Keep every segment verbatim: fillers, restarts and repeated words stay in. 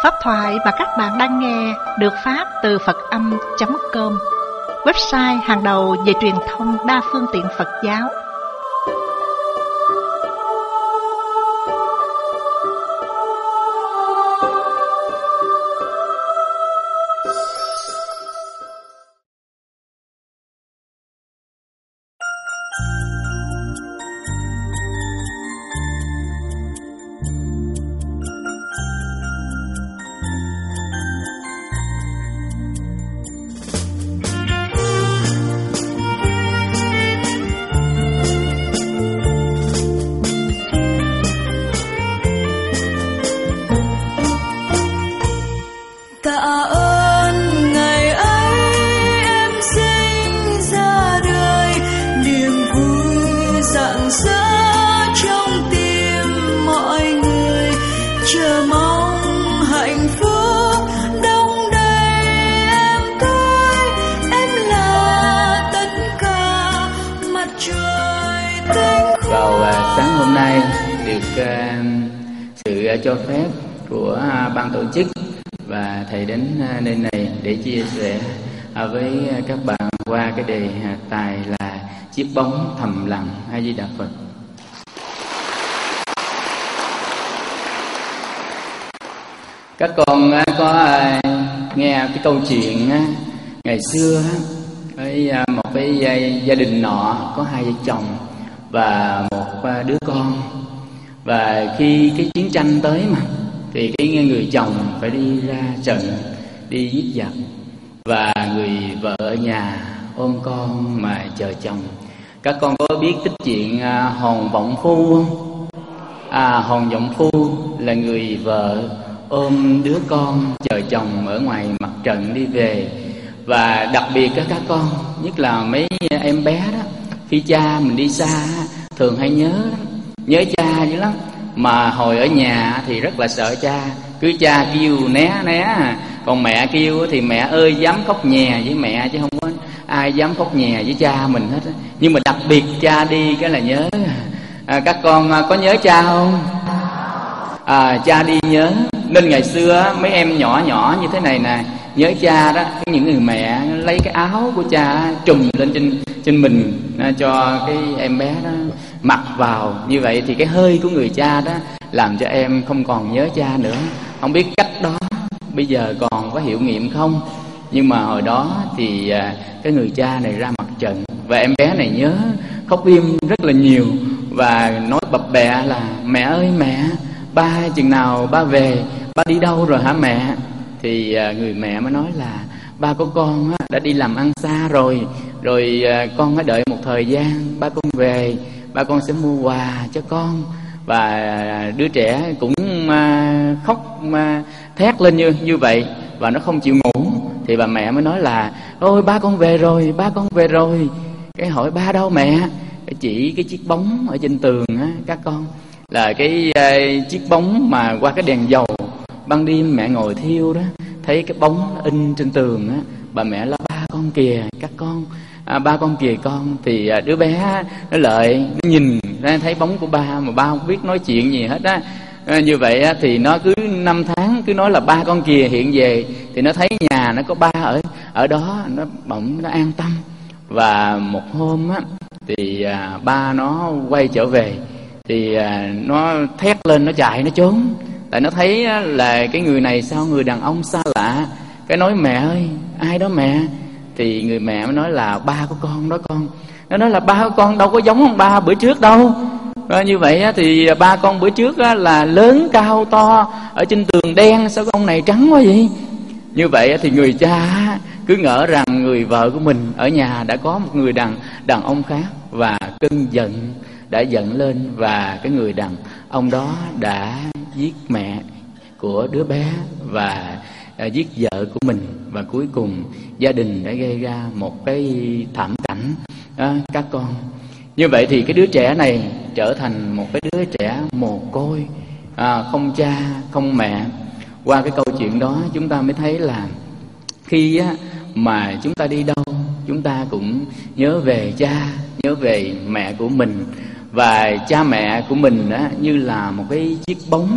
Pháp thoại mà các bạn đang nghe được phát từ Phật Âm chấm com, website hàng đầu về truyền thông đa phương tiện Phật giáo. Cho phép của ban tổ chức và thầy đến nơi này để chia sẻ với các bạn qua cái đề tài là chiếc bóng thầm lặng. A Di Đà Phật. Các con có nghe cái câu chuyện ngày xưa với một cái gia đình nọ có hai vợ chồng và một đứa con. Và khi cái chiến tranh tới mà thì cái người chồng phải đi ra trận, đi giết giặc, và người vợ ở nhà ôm con mà chờ chồng. Các con có biết tích chuyện à, Hòn Vọng Phu không? À, Hòn Vọng Phu là người vợ ôm đứa con chờ chồng ở ngoài mặt trận đi về. Và đặc biệt các các con, nhất là mấy em bé đó, khi cha mình đi xa thường hay nhớ nhớ cha dữ lắm. Mà hồi ở nhà thì rất là sợ cha, cứ cha kêu né né, còn mẹ kêu thì mẹ ơi dám khóc nhè với mẹ, chứ không có ai dám khóc nhè với cha mình hết. Nhưng mà đặc biệt cha đi cái là nhớ. À, các con có nhớ cha không? À, cha đi nhớ. Nên ngày xưa mấy em nhỏ nhỏ như thế này nè, nhớ cha đó, những người mẹ lấy cái áo của cha trùm lên trên trên mình cho cái em bé đó mặc vào. Như vậy thì cái hơi của người cha đó làm cho em không còn nhớ cha nữa. Không biết cách đó bây giờ còn có hiệu nghiệm không, nhưng mà hồi đó thì cái người cha này ra mặt trận và em bé này nhớ, khóc im rất là nhiều và nói bập bẹ là mẹ ơi mẹ, ba chừng nào ba về, ba đi đâu rồi hả mẹ? Thì người mẹ mới nói là ba của con đã đi làm ăn xa rồi, rồi con hãy đợi một thời gian, ba con về, ba con sẽ mua quà cho con. Và đứa trẻ cũng khóc thét lên như như vậy và nó không chịu ngủ. Thì bà mẹ mới nói là ôi ba con về rồi, ba con về rồi. Cái hỏi ba đâu mẹ? Chỉ cái chiếc bóng ở trên tường á các con, là cái uh, chiếc bóng mà qua cái đèn dầu ban đêm mẹ ngồi thiêu đó, thấy cái bóng in trên tường á. Bà mẹ là ba con kìa các con, à, ba con kìa con. Thì à, đứa bé nó lợi, nó nhìn ra thấy bóng của ba mà ba không biết nói chuyện gì hết á. À, như vậy á, thì nó cứ năm tháng cứ nói là ba con kìa hiện về, thì nó thấy nhà nó có ba ở ở đó, nó bỗng nó an tâm. Và một hôm á thì à, ba nó quay trở về thì à, nó thét lên, nó chạy, nó trốn. Tại nó thấy á, là cái người này sao người đàn ông xa lạ. Cái nói mẹ ơi ai đó mẹ? Thì người mẹ mới nói là ba của con đó con. Nó nói là ba của con đâu có giống ông ba bữa trước đâu. À, như vậy á, thì ba con bữa trước á, là lớn cao to, ở trên tường đen, sao ông này trắng quá vậy? Như vậy á, thì người cha cứ ngỡ rằng người vợ của mình ở nhà đã có một người đàn đàn ông khác, và cơn giận đã giận lên, và cái người đàn ông đó đã giết mẹ của đứa bé và à, giết vợ của mình. Và cuối cùng gia đình đã gây ra một cái thảm cảnh à, các con. Như vậy thì cái đứa trẻ này trở thành một cái đứa trẻ mồ côi, à, không cha không mẹ. Qua cái câu chuyện đó chúng ta mới thấy là khi á, mà chúng ta đi đâu chúng ta cũng nhớ về cha, nhớ về mẹ của mình. Và cha mẹ của mình á, như là một cái chiếc bóng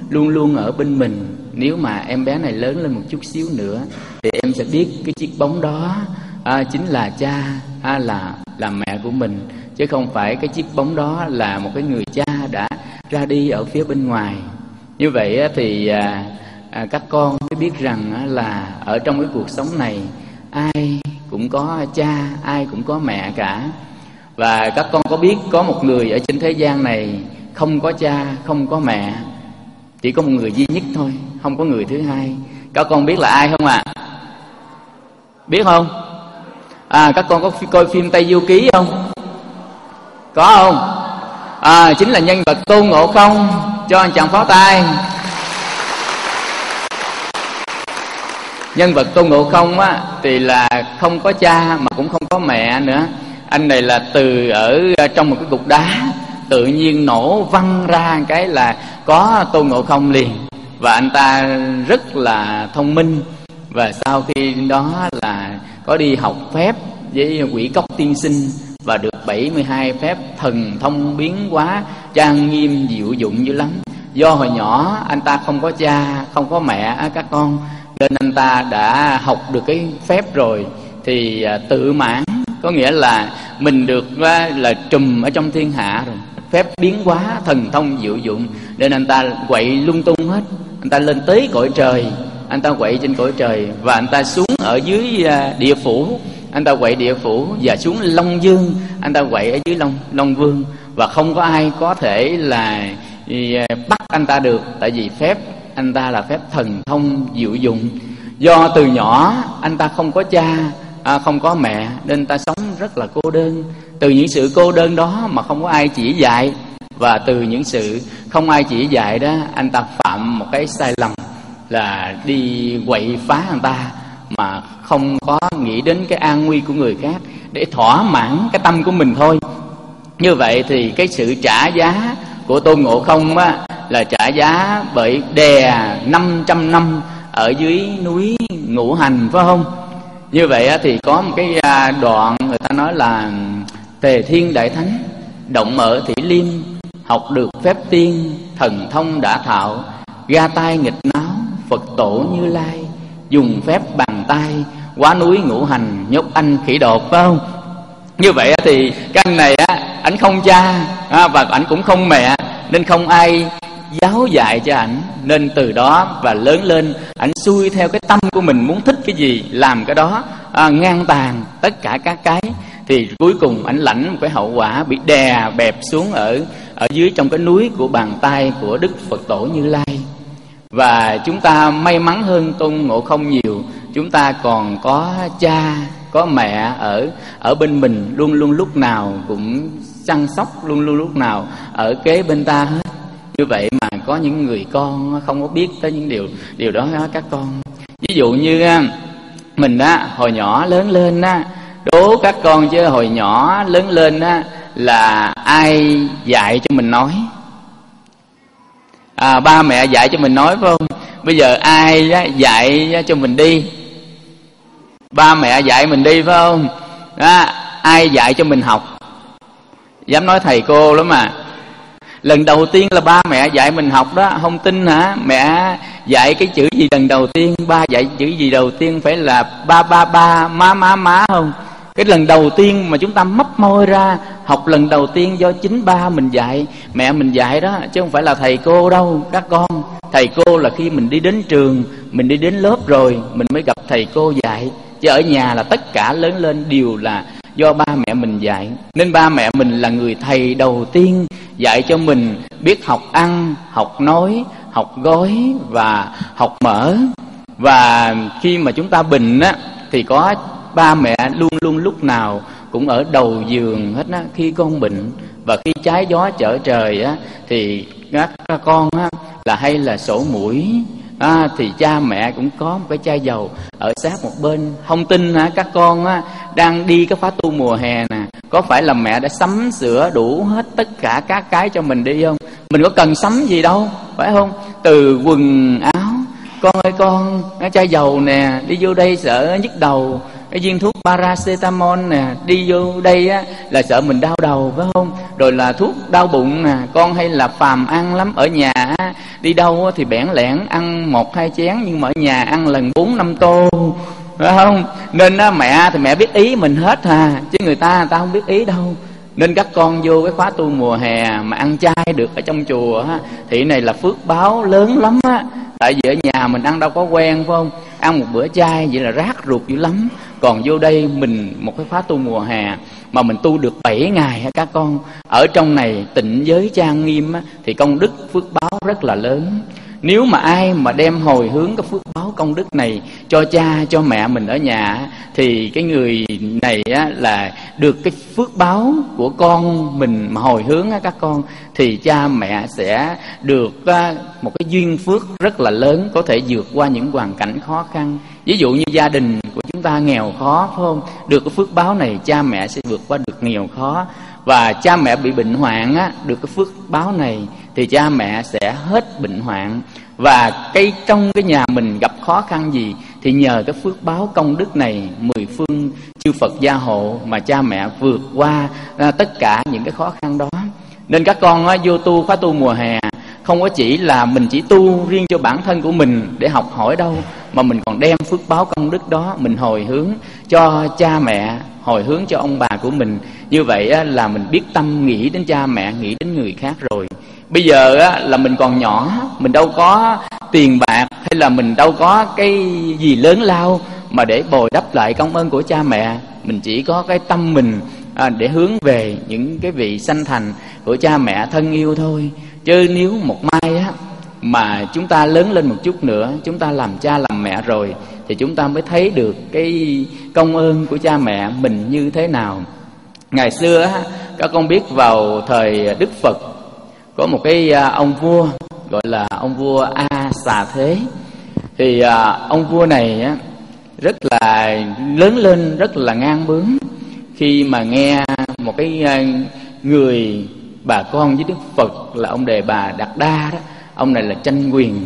luôn luôn ở bên mình. Nếu mà em bé này lớn lên một chút xíu nữa thì em sẽ biết cái chiếc bóng đó à, chính là cha, à, là là mẹ của mình, chứ không phải cái chiếc bóng đó là một cái người cha đã ra đi ở phía bên ngoài. Như vậy thì à, à, các con mới biết rằng là ở trong cái cuộc sống này ai cũng có cha, ai cũng có mẹ cả. Và các con có biết có một người ở trên thế gian này không có cha, không có mẹ, chỉ có một người duy nhất thôi, không có người thứ hai. Các con biết là ai không ạ? À? Biết không? À, các con có coi phim Tây Du Ký không? Có không? À, chính là nhân vật Tôn Ngộ Không. Cho anh chàng pháo tay. Nhân vật Tôn Ngộ Không á thì là không có cha mà cũng không có mẹ nữa. Anh này là từ ở trong một cái cục đá tự nhiên nổ văng ra cái là có Tôn Ngộ Không liền. Và anh ta rất là thông minh. Và sau khi đó là có đi học phép với Quỷ Cốc tiên sinh và được bảy mươi hai phép thần thông biến hóa trang nghiêm diệu dụng dữ lắm. Do hồi nhỏ anh ta không có cha, không có mẹ á các con, nên anh ta đã học được cái phép rồi thì tự mãn, có nghĩa là mình được là trùm ở trong thiên hạ rồi, phép biến hóa thần thông diệu dụng, nên anh ta quậy lung tung hết. Anh ta lên tới cõi trời, anh ta quậy trên cõi trời, và anh ta xuống ở dưới địa phủ, anh ta quậy địa phủ, và xuống Long Dương, anh ta quậy ở dưới Long Long Vương, và không có ai có thể là bắt anh ta được, tại vì phép anh ta là phép thần thông diệu dụng. Do từ nhỏ anh ta không có cha, à, không có mẹ, nên anh ta sống rất là cô đơn. Từ những sự cô đơn đó mà không có ai chỉ dạy, và từ những sự không ai chỉ dạy đó, anh ta phạm một cái sai lầm là đi quậy phá anh ta, mà không có nghĩ đến cái an nguy của người khác để thỏa mãn cái tâm của mình thôi. Như vậy thì cái sự trả giá của Tôn Ngộ Không á, là trả giá bởi đè năm trăm năm ở dưới núi Ngũ Hành, phải không? Như vậy á, thì có một cái đoạn người ta nói là Tề Thiên Đại Thánh động ở Thủy Liêm, học được phép tiên, thần thông đã thạo, ra tay nghịch náo Phật tổ Như Lai, dùng phép bàn tay quá núi Ngũ Hành, nhốt anh khỉ đột, phải không? Như vậy thì cái anh này á, ảnh không cha và ảnh cũng không mẹ, nên không ai giáo dạy cho ảnh, nên từ đó và lớn lên ảnh xuôi theo cái tâm của mình, muốn thích cái gì làm cái đó, à, ngang tàn tất cả các cái, thì cuối cùng ảnh lãnh một cái hậu quả bị đè bẹp xuống ở ở dưới trong cái núi của bàn tay của Đức Phật tổ Như Lai. Và chúng ta may mắn hơn Tôn Ngộ Không nhiều, chúng ta còn có cha, có mẹ ở ở bên mình, luôn luôn lúc nào cũng chăm sóc, luôn luôn lúc nào ở kế bên ta hết. Như vậy mà có những người con không có biết tới những điều điều đó các con. Ví dụ như mình á, hồi nhỏ lớn lên á, đố các con chứ hồi nhỏ lớn lên á là ai dạy cho mình nói? À, ba mẹ dạy cho mình nói, phải không? Bây giờ ai á, dạy cho mình đi? Ba mẹ dạy mình đi, phải không? Đó, ai dạy cho mình học? Dám nói thầy cô lắm mà. Lần đầu tiên là ba mẹ dạy mình học đó, không tin hả? Mẹ dạy cái chữ gì lần đầu tiên? Ba dạy chữ gì đầu tiên? Phải là ba ba ba, má má má không? Cái lần đầu tiên mà chúng ta mấp môi ra học lần đầu tiên do chính ba mình dạy, mẹ mình dạy đó, chứ không phải là thầy cô đâu các con. Thầy cô là khi mình đi đến trường, mình đi đến lớp rồi mình mới gặp thầy cô dạy, chứ ở nhà là tất cả lớn lên đều là do ba mẹ mình dạy. Nên ba mẹ mình là người thầy đầu tiên dạy cho mình biết học ăn, học nói, học gói và học mở. Và khi mà chúng ta bệnh á, thì có ba mẹ luôn luôn lúc nào cũng ở đầu giường hết á. Khi con bệnh và khi trái gió trở trời á, thì các con á là hay là sổ mũi à, thì cha mẹ cũng có một cái chai dầu ở sát một bên. Không tin hả các con á, đang đi cái khóa tu mùa hè nè, có phải là mẹ đã sắm sửa đủ hết tất cả các cái cho mình đi không? Mình có cần sắm gì đâu, phải không? Từ quần áo, con ơi con, cái chai dầu nè, đi vô đây sợ nhức đầu, cái viên thuốc paracetamol nè, đi vô đây á là sợ mình đau đầu, phải không? rồi là thuốc đau bụng nè, con hay là phàm ăn lắm. Ở nhà đi đâu thì bẽn lẽn ăn một hai chén, nhưng mà ở nhà ăn lần bốn năm tô, phải không? Nên mẹ thì mẹ biết ý mình hết à, chứ người ta người ta không biết ý đâu. Nên các con vô cái khóa tu mùa hè mà ăn chay được ở trong chùa á, thì này là phước báo lớn lắm á. Tại vì ở nhà mình ăn đâu có quen, phải không? Ăn một bữa chay vậy là rát ruột dữ lắm. Còn vô đây mình một cái khóa tu mùa hè mà mình tu được bảy ngày ha các con, ở trong này tịnh giới trang nghiêm á, thì công đức phước báo rất là lớn. Nếu mà ai mà đem hồi hướng cái phước báo công đức này cho cha cho mẹ mình ở nhà, thì cái người này á, là được cái phước báo của con mình mà hồi hướng á các con, thì cha mẹ sẽ được á, một cái duyên phước rất là lớn, có thể vượt qua những hoàn cảnh khó khăn. Ví dụ như gia đình của chúng ta nghèo khó, phải không? Được cái phước báo này cha mẹ sẽ vượt qua được nghèo khó. Và cha mẹ bị bệnh hoạn á, được cái phước báo này thì cha mẹ sẽ hết bệnh hoạn. Và cái trong cái nhà mình gặp khó khăn gì thì nhờ cái phước báo công đức này, mười phương chư Phật gia hộ mà cha mẹ vượt qua à, tất cả những cái khó khăn đó. Nên các con á, vô tu khóa tu mùa hè không có chỉ là mình chỉ tu riêng cho bản thân của mình để học hỏi đâu, mà mình còn đem phước báo công đức đó mình hồi hướng cho cha mẹ, hồi hướng cho ông bà của mình. Như vậy á, là mình biết tâm nghĩ đến cha mẹ, nghĩ đến người khác rồi. Bây giờ á, là mình còn nhỏ, mình đâu có tiền bạc hay là mình đâu có cái gì lớn lao mà để bồi đắp lại công ơn của cha mẹ. Mình chỉ có cái tâm mình à, để hướng về những cái vị sanh thành của cha mẹ thân yêu thôi. Chứ nếu một mai á, mà chúng ta lớn lên một chút nữa, chúng ta làm cha làm mẹ rồi, thì chúng ta mới thấy được cái công ơn của cha mẹ mình như thế nào. Ngày xưa á, các con biết vào thời Đức Phật có một cái ông vua gọi là ông vua A Xà Thế. Thì ông vua này á, rất là lớn lên rất là ngang bướng. Khi mà nghe một cái người bà con với Đức Phật là ông Đề Bà Đạt Đa đó, ông này là tranh quyền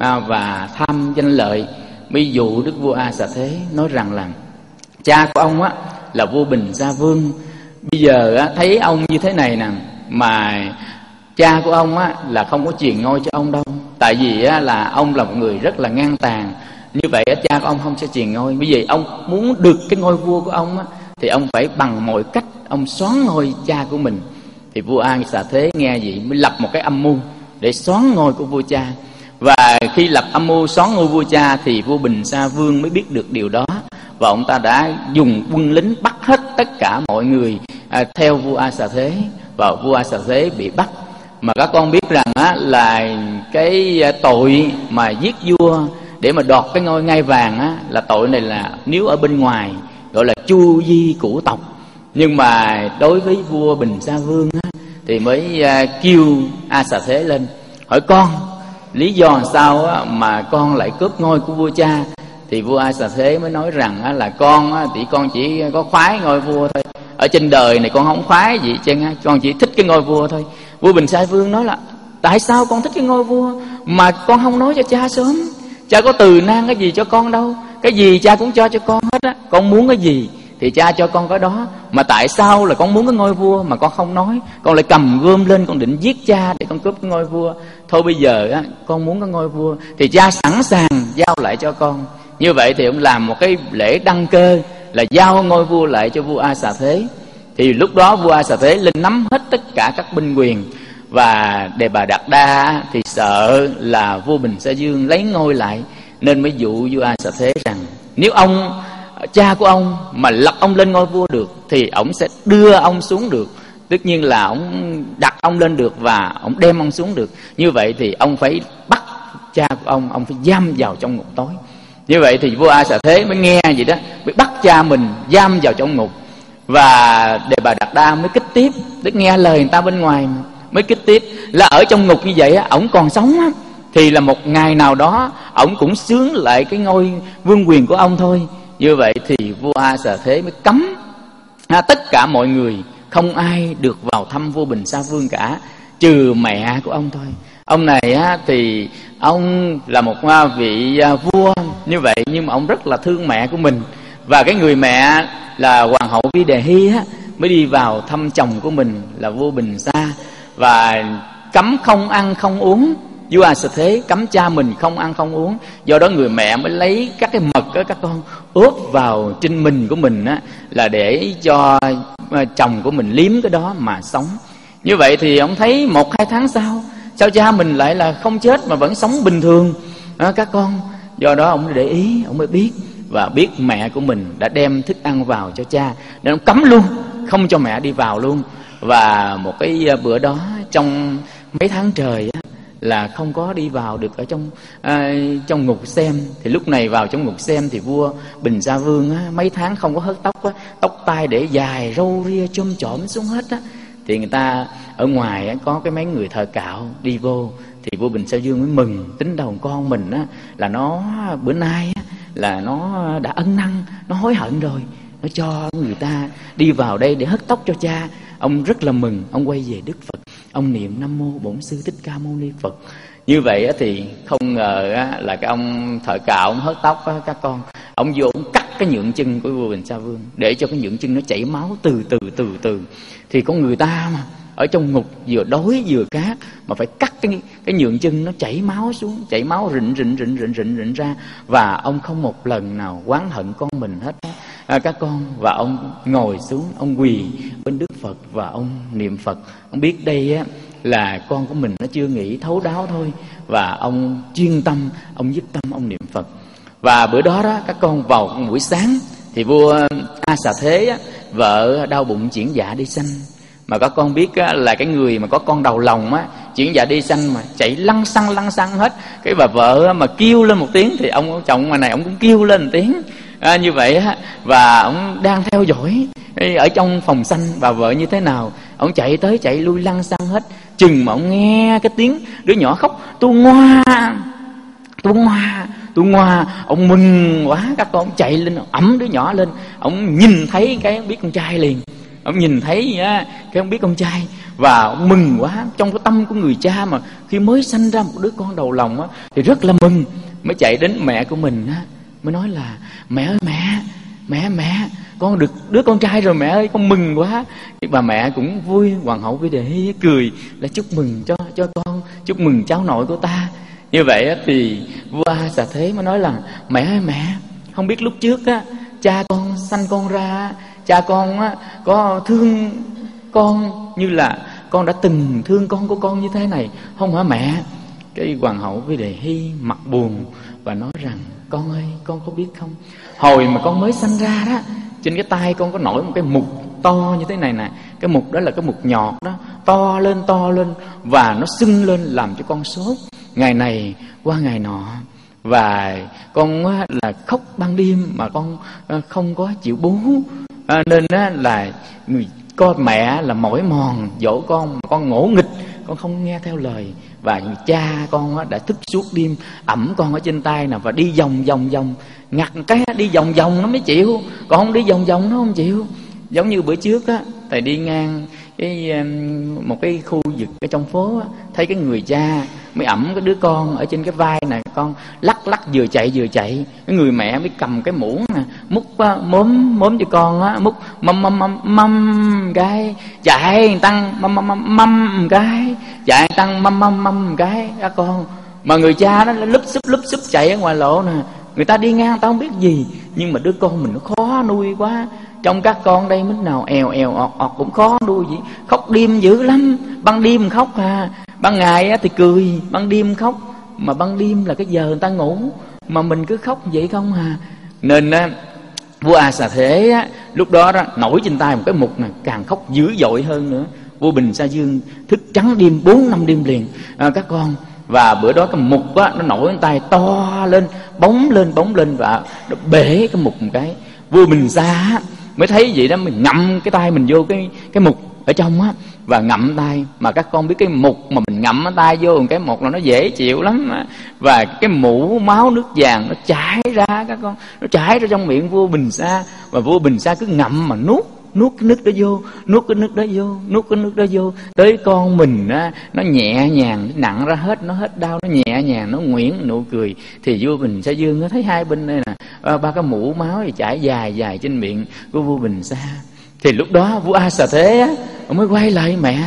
và tham danh lợi, mới dụ Đức vua A Xà Thế nói rằng là cha của ông á là vua Bình Sa Vương. Bây giờ á, thấy ông như thế này nè, mà cha của ông á là không có truyền ngôi cho ông đâu. Tại vì á, là ông là một người rất là ngang tàn. Như vậy á, cha của ông không sẽ truyền ngôi. Bởi vì ông muốn được cái ngôi vua của ông á, thì ông phải bằng mọi cách ông xoán ngôi cha của mình. Thì vua A Xà Thế nghe vậy mới lập một cái âm mưu để xoán ngôi của vua cha. Và khi lập âm mưu xoán ngôi vua cha thì vua Bình Sa Vương mới biết được điều đó, và ông ta đã dùng quân lính bắt hết tất cả mọi người à, theo vua A Xà Thế, và vua A Xà Thế bị bắt. Mà các con biết rằng á, là cái tội mà giết vua để mà đoạt cái ngôi ngai vàng á, là tội này là nếu ở bên ngoài gọi là chu di cửu tộc. Nhưng mà đối với vua Bình Sa Vương á, thì mới uh, kêu A Xà Thế lên hỏi con lý do sao á, mà con lại cướp ngôi của vua cha. Thì vua A Xà Thế mới nói rằng á, là con á, thì con chỉ có khoái ngôi vua thôi. Ở trên đời này con không khoái gì chứ, con chỉ thích cái ngôi vua thôi. Vua Bình Sa Vương nói là tại sao con thích cái ngôi vua mà con không nói cho cha sớm? Cha có từ nan cái gì cho con đâu, cái gì cha cũng cho cho con hết á. Con muốn cái gì thì cha cho con cái đó. Mà tại sao là con muốn cái ngôi vua mà con không nói, con lại cầm gươm lên con định giết cha để con cướp cái ngôi vua? Thôi bây giờ á, con muốn cái ngôi vua thì cha sẵn sàng giao lại cho con. Như vậy thì ông làm một cái lễ đăng cơ là giao ngôi vua lại cho vua A Xà Thế. Thì lúc đó vua A Xà Thế lên nắm hết tất cả các binh quyền. Và Đề Bà Đạt Đa thì sợ là vua Bình Sa Vương lấy ngôi lại, nên mới dụ vua A Xà Thế rằng nếu ông cha của ông mà lập ông lên ngôi vua được thì ông sẽ đưa ông xuống được. Tất nhiên là ông đặt ông lên được và ông đem ông xuống được. Như vậy thì ông phải bắt cha của ông, ông phải giam vào trong ngục tối. Như vậy thì vua A Xà Thế mới nghe vậy đó, mới bắt cha mình giam vào trong ngục. Và Đề Bà Đạt Đa mới kích tiếp, tức nghe lời người ta bên ngoài mà, mới kích tiếp là ở trong ngục như vậy á, ổng còn sống á, thì là một ngày nào đó ổng cũng xướng lại cái ngôi vương quyền của ông thôi. Như vậy thì vua A Xà Thế mới cấm à, tất cả mọi người không ai được vào thăm vua Bình Sa Vương cả, trừ mẹ của ông thôi. Ông này á, thì ông là một vị vua như vậy, nhưng mà ông rất là thương mẹ của mình. Và cái người mẹ là Hoàng hậu Vi Đề Hy á, mới đi vào thăm chồng của mình là vua Bình Sa, và cấm không ăn không uống. Vua A Xà Thế cấm cha mình không ăn không uống, do đó người mẹ mới lấy các cái mật đó các con ướp vào trên mình của mình á, là để cho chồng của mình liếm cái đó mà sống. Như vậy thì ông thấy một hai tháng sau, sao cha mình lại là không chết mà vẫn sống bình thường à, các con. Do đó ông để ý, ông mới biết, và biết mẹ của mình đã đem thức ăn vào cho cha, nên ông cấm luôn, không cho mẹ đi vào luôn. Và một cái bữa đó trong mấy tháng trời á, là không có đi vào được ở trong à, trong ngục xem. Thì lúc này vào trong ngục xem thì vua Bình Sa Vương á, mấy tháng không có hớt tóc á, tóc tai để dài râu ria chôm chỏm xuống hết á. Thì người ta ở ngoài á, có cái mấy người thợ cạo đi vô, thì vua Bình Sa Vương mới mừng, tính đầu con mình á, là nó bữa nay á, là nó đã ân năn, nó hối hận rồi, nó cho người ta đi vào đây để hớt tóc cho cha. Ông rất là mừng, ông quay về Đức Phật, ông niệm Nam Mô Bổn Sư Thích Ca Mâu Ni Phật. Như vậy thì không ngờ là cái ông thợ cạo, ông hớt tóc các con, ông vô ông cắt cái nhượng chân của vua Bình Sa Vương, để cho cái nhượng chân nó chảy máu từ từ từ từ. Thì con người ta mà ở trong ngục vừa đói vừa khát mà phải cắt cái cái nhượng chân nó chảy máu xuống, chảy máu rịn rịn rịn rịn rịn rịn ra, và ông không một lần nào oán hận con mình hết à, các con. Và ông ngồi xuống, ông quỳ bên Đức Phật và ông niệm Phật. Ông biết đây á là con của mình nó chưa nghĩ thấu đáo thôi, và ông chuyên tâm, ông dứt tâm, ông niệm Phật. Và bữa đó đó các con, vào buổi sáng thì vua A Xà Thế á, vợ đau bụng chuyển dạ đi sanh. Mà các con biết á, là cái người mà có con đầu lòng á, chuyển dạ đi sanh mà chạy lăn xăng lăn xăng hết. Cái bà vợ mà kêu lên một tiếng thì ông chồng mà này ông cũng kêu lên một tiếng à, như vậy á. Và ông đang theo dõi ở trong phòng sanh bà vợ như thế nào, ông chạy tới chạy lui lăn xăng hết. Chừng mà ông nghe cái tiếng đứa nhỏ khóc tu ngoa tu ngoa tu ngoa, ông mừng quá các con, ông chạy lên ẵm đứa nhỏ lên. Ông nhìn thấy cái biết con trai liền, ông nhìn thấy á, cái ông biết con trai, và ông mừng quá. Trong cái tâm của người cha mà khi mới sanh ra một đứa con đầu lòng á, thì rất là mừng. Mới chạy đến mẹ của mình á, mới nói là mẹ ơi mẹ, mẹ mẹ con được đứa con trai rồi mẹ ơi, con mừng quá. Thì bà mẹ cũng vui, hoàng hậu Vi Đề Hy cười là chúc mừng cho cho con, chúc mừng cháu nội của ta. Như vậy á, thì vua A Xà Thế mới nói là mẹ ơi mẹ, không biết lúc trước á, cha con sanh con ra, cha con á, có thương con như là con đã từng thương con của con như thế này không hả mẹ? Cái hoàng hậu Vi Đề Hy mặt buồn và nói rằng con ơi, con có biết không, hồi mà con mới sanh ra đó, trên cái tay con có nổi một cái mục to như thế này nè. Cái mục đó là cái mục nhọt đó, to lên to lên và nó sưng lên làm cho con sốt ngày này qua ngày nọ. Và con á, là khóc ban đêm mà con không có chịu bú à, nên á, là người con mẹ là mỏi mòn dỗ con mà con ngỗ nghịch, con không nghe theo lời. Và cha con á, đã thức suốt đêm ẵm con ở trên tay nè, và đi vòng vòng vòng ngặt cái đi vòng vòng nó mới chịu, còn không đi vòng vòng nó không chịu. Giống như bữa trước á, thầy đi ngang cái một cái khu vực ở trong phố á, thấy cái người cha mới ẵm cái đứa con ở trên cái vai nè, con lắc lắc vừa chạy vừa chạy. Cái người mẹ mới cầm cái muỗng nè, múc mớm mớm cho con á, múc mâm mâm mâm mâm cái chạy tăng mâm mâm mâm mâm cái chạy tăng mâm mâm mâm cái các con. Mà người cha nó lúp xúp lúp xúp chạy ở ngoài lộ nè, người ta đi ngang tao không biết gì, nhưng mà đứa con mình nó khó nuôi quá. Trong các con đây mức nào èo èo ọt ọt cũng khó nuôi gì. Khóc đêm dữ lắm, ban đêm khóc à, ban ngày á thì cười, ban đêm khóc. Mà ban đêm là cái giờ người ta ngủ, mà mình cứ khóc vậy không à. Nên á, vua A Xà Thế á, lúc đó đó nổi trên tay một cái mục nè, càng khóc dữ dội hơn nữa. Vua Bình Sa Vương thức trắng đêm bốn năm đêm liền à, các con. Và bữa đó cái mục á, nó nổi trên tay to lên, bóng lên bóng lên, và nó bể cái mục một cái. Vua Bình Sa á, mới thấy vậy đó, mình ngậm cái tay mình vô cái cái mục ở trong á, và ngậm tay. Mà các con biết cái mục mà mình ngậm cái tay vô cái một là nó dễ chịu lắm mà. Và cái mũ máu nước vàng nó chảy ra các con, nó chảy ra trong miệng vua Bình Sa. Và vua Bình Sa cứ ngậm mà nuốt, nuốt cái nước đó vô, nuốt cái nước đó vô, nuốt cái nước đó vô, tới con mình á, nó nhẹ nhàng, nó nặng ra hết, nó hết đau, nó nhẹ nhàng, nó nguyễn nụ cười. Thì vua Bình Sa Vương nó thấy hai bên đây nè, ba cái mũ máu thì chảy dài dài trên miệng của vua Bình Sa. Thì lúc đó vua A Xà Thế á, ông mới quay lại mẹ,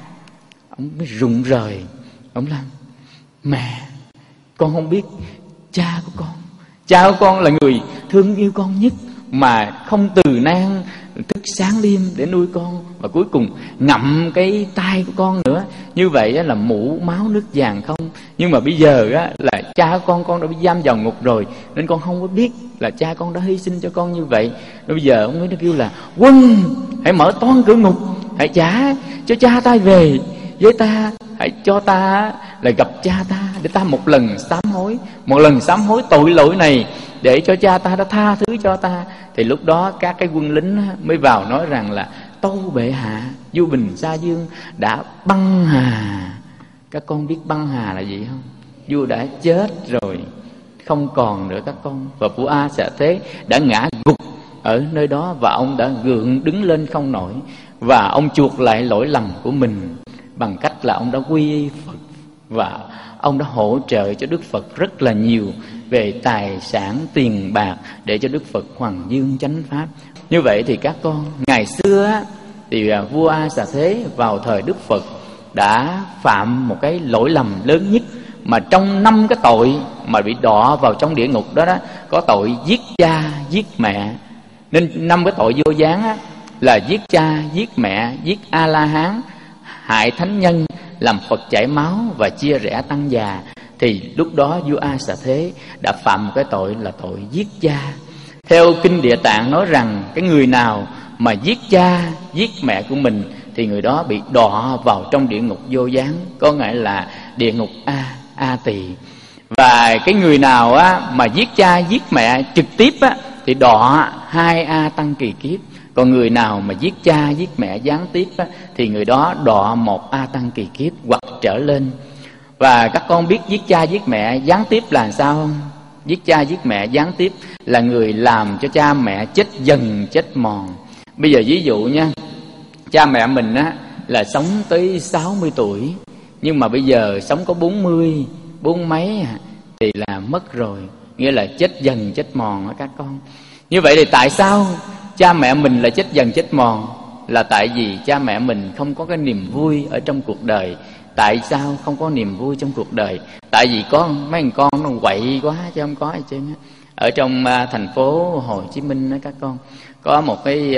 ông mới rụng rời, ông làm: mẹ, con không biết cha của con, cha của con là người thương yêu con nhất, mà không từ nan thức sáng đêm để nuôi con, và cuối cùng ngậm cái tay của con nữa. Như vậy là mũ máu nước vàng không. Nhưng mà bây giờ á, là cha của con con đã bị giam vào ngục rồi, nên con không có biết là cha con đã hy sinh cho con như vậy. Bây giờ ông ấy nó kêu là: quân, hãy mở toan cửa ngục, hãy trả cho cha ta về với ta, hãy cho ta là gặp cha ta, để ta một lần sám hối, một lần sám hối tội lỗi này, để cho cha ta đã tha thứ cho ta. Thì lúc đó các cái quân lính mới vào nói rằng là: tâu bệ hạ, vua Bình Sa Dương đã băng hà. Các con biết băng hà là gì không? Vua đã chết rồi, không còn nữa các con. Và vua A Xà Thế đã ngã gục ở nơi đó, và ông đã gượng đứng lên không nổi. Và ông chuộc lại lỗi lầm của mình bằng cách là ông đã quy y Phật, và ông đã hỗ trợ cho Đức Phật rất là nhiều về tài sản tiền bạc, để cho Đức Phật hoằng dương chánh pháp. Như vậy thì các con, ngày xưa á, thì vua A Xà Thế vào thời Đức Phật đã phạm một cái lỗi lầm lớn nhất, mà trong năm cái tội mà bị đọa vào trong địa ngục đó đó, có tội giết cha giết mẹ. Nên năm cái tội vô gián á, là giết cha giết mẹ, giết A La Hán, hại thánh nhân, làm Phật chảy máu và chia rẽ tăng già. Thì lúc đó vua A Xà Thế đã phạm một cái tội là tội giết cha. Theo Kinh Địa Tạng nói rằng cái người nào mà giết cha giết mẹ của mình thì người đó bị đọa vào trong địa ngục vô gián, có nghĩa là địa ngục A A Tỳ. Và cái người nào á, mà giết cha giết mẹ trực tiếp á, thì đọa hai A Tăng Kỳ Kiếp. Còn người nào mà giết cha giết mẹ gián tiếp á, thì người đó đọa một A Tăng Kỳ Kiếp hoặc trở lên. Và các con biết giết cha giết mẹ gián tiếp là sao không? Giết cha giết mẹ gián tiếp là người làm cho cha mẹ chết dần chết mòn. Bây giờ ví dụ nha, cha mẹ mình á là sống tới sáu mươi tuổi, nhưng mà bây giờ sống có bốn mươi, bốn mấy à, thì là mất rồi, nghĩa là chết dần chết mòn á các con. Như vậy thì tại sao cha mẹ mình là chết dần chết mòn? Là tại vì cha mẹ mình không có cái niềm vui ở trong cuộc đời. Tại sao không có niềm vui trong cuộc đời? Tại vì có mấy thằng con nó quậy quá chứ không có gì chứ. Ở trong uh, thành phố Hồ Chí Minh đó các con, có một cái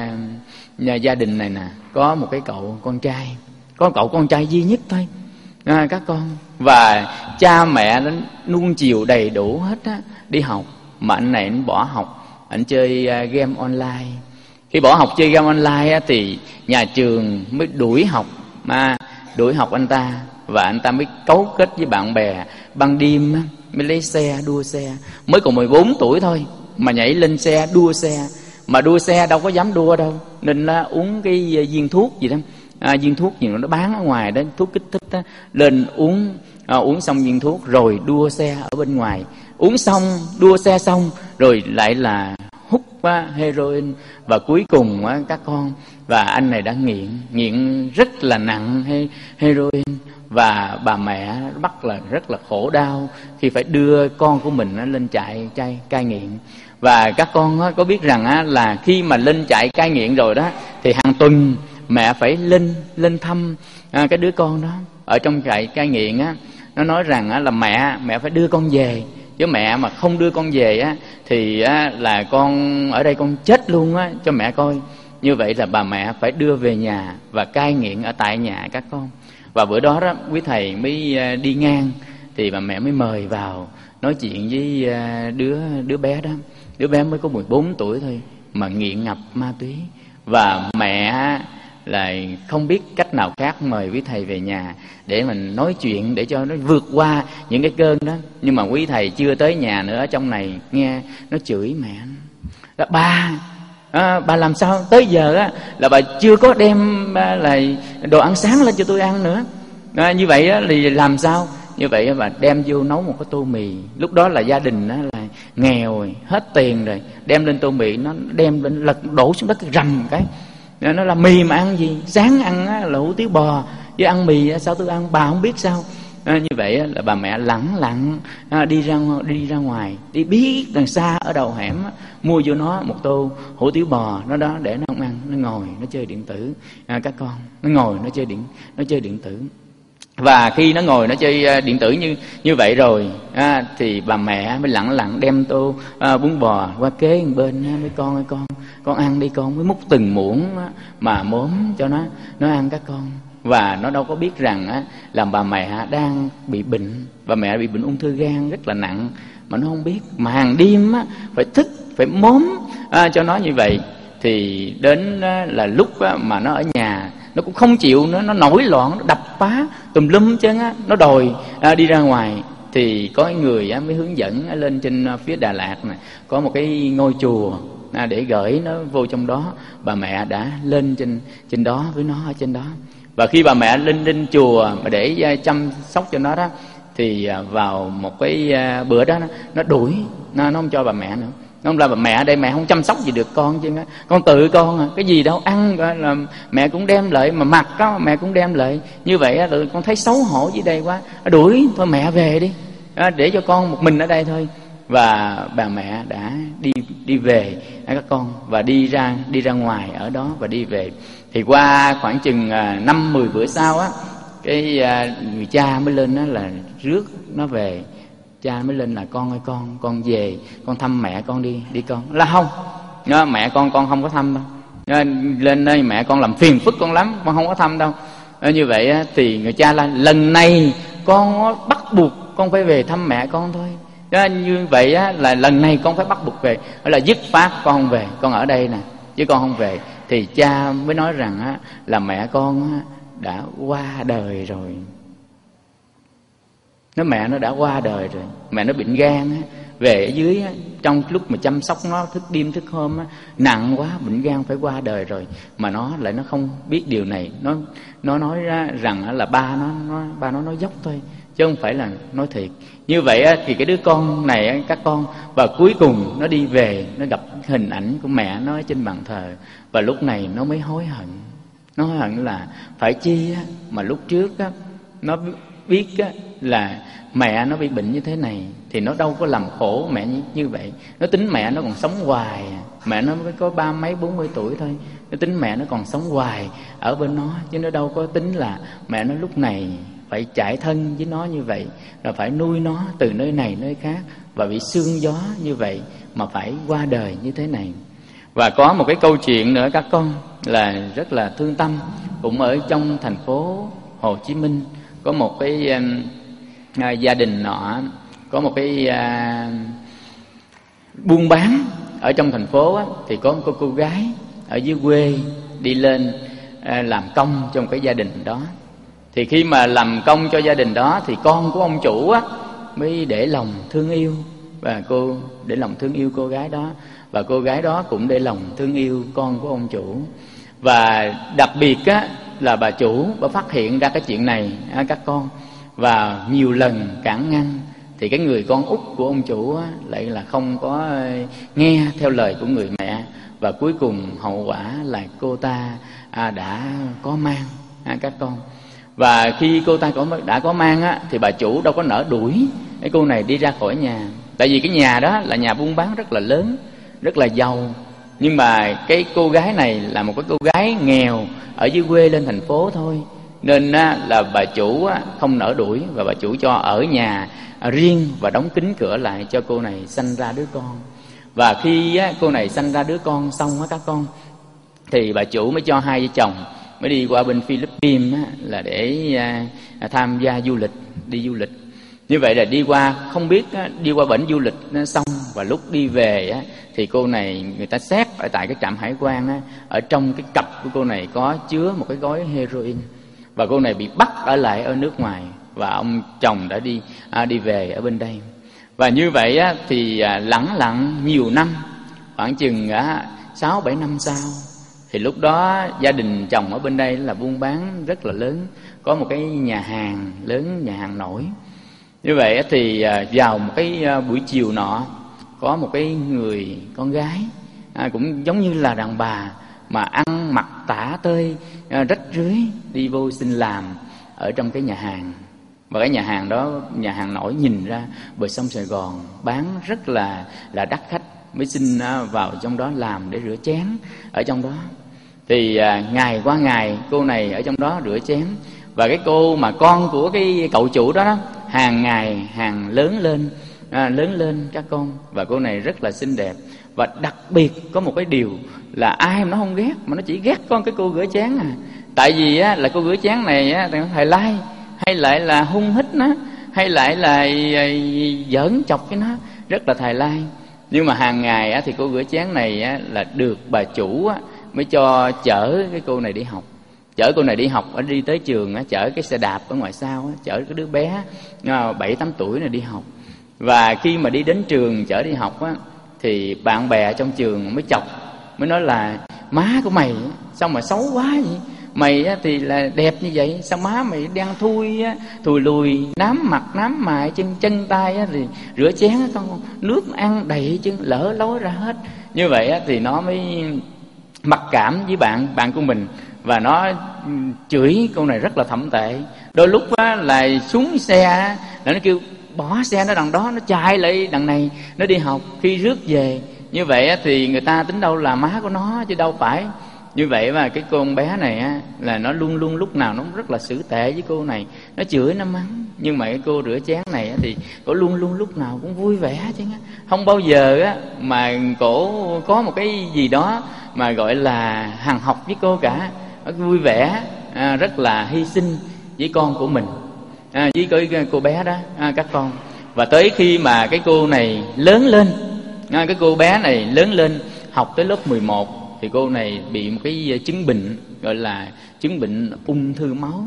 uh, nhà gia đình này nè, có một cái cậu con trai, có cậu con trai duy nhất thôi à, các con. Và cha mẹ nó nuông chiều đầy đủ hết á, đi học. Mà anh này anh bỏ học, anh chơi uh, game online. Khi bỏ học chơi game online á, thì nhà trường mới đuổi học, mà đuổi học anh ta. Và anh ta mới cấu kết với bạn bè, ban đêm á, mới lấy xe đua xe. Mới còn mười bốn tuổi thôi mà nhảy lên xe đua xe. Mà đua xe đâu có dám đua đâu, nên là uống cái viên thuốc gì đó, à, viên thuốc gì nó bán ở ngoài đó, thuốc kích thích đó. Lên uống, à, uống xong viên thuốc rồi đua xe ở bên ngoài. Uống xong, đua xe xong rồi lại là hút á, heroin. Và cuối cùng á, các con, và anh này đã nghiện, nghiện rất là nặng he, heroin. Và bà mẹ bắt là rất là khổ đau khi phải đưa con của mình lên trại cai, cai nghiện. Và các con có biết rằng là khi mà lên trại cai nghiện rồi đó, thì hàng tuần mẹ phải lên lên thăm cái đứa con đó. Ở trong trại cai nghiện á, nó nói rằng là mẹ mẹ phải đưa con về, chứ mẹ mà không đưa con về á thì là con ở đây con chết luôn á, cho mẹ coi. Như vậy là bà mẹ phải đưa về nhà và cai nghiện ở tại nhà các con. Và bữa đó đó quý thầy mới đi ngang, thì bà mẹ mới mời vào nói chuyện với đứa đứa bé đó. Đứa bé mới có mười bốn tuổi thôi mà nghiện ngập ma túy. Và mẹ là không biết cách nào khác mời quý thầy về nhà để mình nói chuyện, để cho nó vượt qua những cái cơn đó. Nhưng mà quý thầy chưa tới nhà nữa, ở trong này nghe nó chửi mẹ là bà à, bà làm sao tới giờ á là bà chưa có đem à, là đồ ăn sáng lên cho tôi ăn nữa. À, như vậy á, thì làm sao? Như vậy bà đem vô nấu một cái tô mì. Lúc đó là gia đình á, là nghèo rồi, hết tiền rồi, đem lên tô mì, nó đem lên lật đổ xuống đất rầm cái. Nó là mì mà ăn gì? Sáng ăn á, là hủ tiếu bò, với ăn mì sao tôi ăn? Bà không biết sao? À, như vậy á, là bà mẹ lẳng lặng à, đi ra đi ra ngoài, đi biết đằng xa ở đầu hẻm á, mua vô nó một tô hủ tiếu bò, nó đó để nó không ăn, nó ngồi nó chơi điện tử. À, các con nó ngồi nó chơi điện nó chơi điện tử. Và khi nó ngồi nó chơi điện tử như như vậy rồi à, thì bà mẹ mới lặng lặng đem tô à, bún bò qua kế một bên á, mấy con ơi con con ăn đi con, mới múc từng muỗng á, mà mớm cho nó nó ăn các con. Và nó đâu có biết rằng á, là bà mẹ đang bị bệnh, bà mẹ bị bệnh ung thư gan rất là nặng, mà nó không biết, mà hàng đêm á, phải thức phải mớm à, cho nó như vậy. Thì đến á, là lúc á, mà nó ở nhà nó cũng không chịu nữa, nó nổi loạn, nó đập phá tùm lum chứ á, nó đòi à, đi ra ngoài. Thì có người á, mới hướng dẫn á, lên trên phía Đà Lạt này có một cái ngôi chùa à, để gửi nó vô trong đó. Bà mẹ đã lên trên trên đó với nó ở trên đó. Và khi bà mẹ lên lên chùa mà để chăm sóc cho nó đó, thì vào một cái bữa đó nó đuổi, nó, nó không cho bà mẹ nữa. Nó không là bà mẹ ở đây mẹ không chăm sóc gì được con chứ, con tự con à, cái gì đâu ăn là mẹ cũng đem lại, mà mặc đó mẹ cũng đem lại. Như vậy á, con thấy xấu hổ dưới đây quá, đuổi thôi mẹ về đi, để cho con một mình ở đây thôi. Và bà mẹ đã đi đi về các con, và đi ra đi ra ngoài ở đó và đi về. Thì qua khoảng chừng năm mười bữa sau á, cái người cha mới lên đó là rước nó về. Cha mới lên là con ơi con con về con thăm mẹ con đi đi con. Là không, đó, mẹ con con không có thăm đâu. Đó, lên đây mẹ con làm phiền phức con lắm, con không có thăm đâu. Đó, như vậy á, thì người cha là lần này con bắt buộc con phải về thăm mẹ con thôi. Đó, như vậy á, là lần này con phải bắt buộc về, đó là dứt phát con không về, con ở đây nè chứ con không về. Thì cha mới nói rằng á, là mẹ con á, đã qua đời rồi. Nó mẹ nó đã qua đời rồi, mẹ nó bệnh gan á, về ở dưới á, trong lúc mà chăm sóc nó thức đêm thức hôm á, nặng quá, bệnh gan phải qua đời rồi. Mà nó lại nó không biết điều này, nó nó nói ra rằng á, là ba nó, nó ba nó nói dốc thôi chứ không phải là nói thiệt. Như vậy á, thì cái đứa con này á, các con, và cuối cùng nó đi về, nó gặp hình ảnh của mẹ nó ở trên bàn thờ. Và lúc này nó mới hối hận. Nó hối hận là phải chi á, mà lúc trước á, nó biết á, là mẹ nó bị bệnh như thế này thì nó đâu có làm khổ mẹ như, như vậy. Nó tính mẹ nó còn sống hoài, mẹ nó mới có ba mấy bốn mươi tuổi thôi, nó tính mẹ nó còn sống hoài ở bên nó, chứ nó đâu có tính là mẹ nó lúc này phải trải thân với nó như vậy, là phải nuôi nó từ nơi này nơi khác, và bị sương gió như vậy mà phải qua đời như thế này. Và có một cái câu chuyện nữa các con là rất là thương tâm, cũng ở trong thành phố Hồ Chí Minh. Có một cái um, à, gia đình nọ có một cái à, buôn bán ở trong thành phố á, thì có một cô, cô gái ở dưới quê đi lên à, làm công trong cái gia đình đó. Thì khi mà làm công cho gia đình đó thì con của ông chủ á mới để lòng thương yêu, và cô để lòng thương yêu cô gái đó, và cô gái đó cũng để lòng thương yêu con của ông chủ. Và đặc biệt á là bà chủ bà phát hiện ra cái chuyện này á, các con, và nhiều lần cản ngăn. Thì cái người con út của ông chủ á, lại là không có nghe theo lời của người mẹ, và cuối cùng hậu quả là cô ta à, đã có mang à, các con. Và khi cô ta có đã có mang á, thì bà chủ đâu có nỡ đuổi cái cô này đi ra khỏi nhà. Tại vì cái nhà đó là nhà buôn bán rất là lớn, rất là giàu. Nhưng mà cái cô gái này là một cái cô gái nghèo ở dưới quê lên thành phố thôi, nên á, là bà chủ á, không nỡ đuổi, và bà chủ cho ở nhà riêng và đóng kín cửa lại cho cô này sanh ra đứa con. Và khi á, cô này sanh ra đứa con xong á các con, thì bà chủ mới cho hai vợ chồng mới đi qua bên Philippines á, là để à, tham gia du lịch, đi du lịch. Như vậy là đi qua không biết á, đi qua bển du lịch nó xong, và lúc đi về á, thì cô này người ta xét ở tại cái trạm hải quan á, ở trong cái cặp của cô này có chứa một cái gói heroin, và cô này bị bắt ở lại ở nước ngoài, và ông chồng đã đi à, đi về ở bên đây. Và như vậy á, thì à, lẳng lặng nhiều năm, khoảng chừng á, sáu bảy năm sau, thì lúc đó gia đình chồng ở bên đây là buôn bán rất là lớn, có một cái nhà hàng lớn, nhà hàng nổi. Như vậy thì vào một cái buổi chiều nọ, có một cái người con gái à, cũng giống như là đàn bà, mà ăn mặc tả tơi, à, rách rưới, đi vô xin làm ở trong cái nhà hàng. Và cái nhà hàng đó, nhà hàng nổi nhìn ra bờ sông Sài Gòn, bán rất là là đắt khách, mới xin vào trong đó làm để rửa chén ở trong đó. Thì à, ngày qua ngày cô này ở trong đó rửa chén. Và cái cô mà con của cái cậu chủ đó, đó hàng ngày hàng lớn lên, à, lớn lên các con. Và cô này rất là xinh đẹp. Và đặc biệt có một cái điều là ai mà nó không ghét, mà nó chỉ ghét con cái cô rửa chén à. Tại vì á, là cô rửa chén này á, thầy lai, hay lại là hung hít nó, hay lại là giỡn chọc cái nó, rất là thầy lai. Nhưng mà hàng ngày á, thì cô rửa chén này á, là được bà chủ á, mới cho chở cái cô này đi học. Chở cô này đi học, ở đi tới trường á, chở cái xe đạp ở ngoài sau á, chở cái đứa bé bảy tám tuổi này đi học. Và khi mà đi đến trường chở đi học á, thì bạn bè trong trường mới chọc, mới nói là má của mày sao mà xấu quá vậy? Mày á, thì là đẹp như vậy, sao má mày đang thui á, thùi lùi, nám mặt nám mày, chân chân tay á, thì rửa chén á, con nước ăn đầy chứ lỡ lối ra hết. Như vậy á, thì nó mới mặc cảm với bạn bạn của mình, và nó chửi cô này rất là thậm tệ. Đôi lúc á, là xuống xe á, là nó kêu bỏ xe nó đằng đó, nó chạy lại đằng này, nó đi học. Khi rước về như vậy á, thì người ta tính đâu là má của nó chứ đâu phải. Như vậy mà cái con bé này á, là nó luôn luôn lúc nào nó rất là xử tệ với cô này, nó chửi nó mắng. Nhưng mà cái cô rửa chén này á, thì cổ luôn luôn lúc nào cũng vui vẻ chứ, không bao giờ á, mà cổ có một cái gì đó mà gọi là hằn học với cô cả. Nó vui vẻ, à, rất là hy sinh với con của mình, à, với cái cô bé đó, à, các con. Và tới khi mà cái cô này lớn lên, à, cái cô bé này lớn lên học tới lớp mười một, thì cô này bị một cái chứng bệnh gọi là chứng bệnh ung thư máu.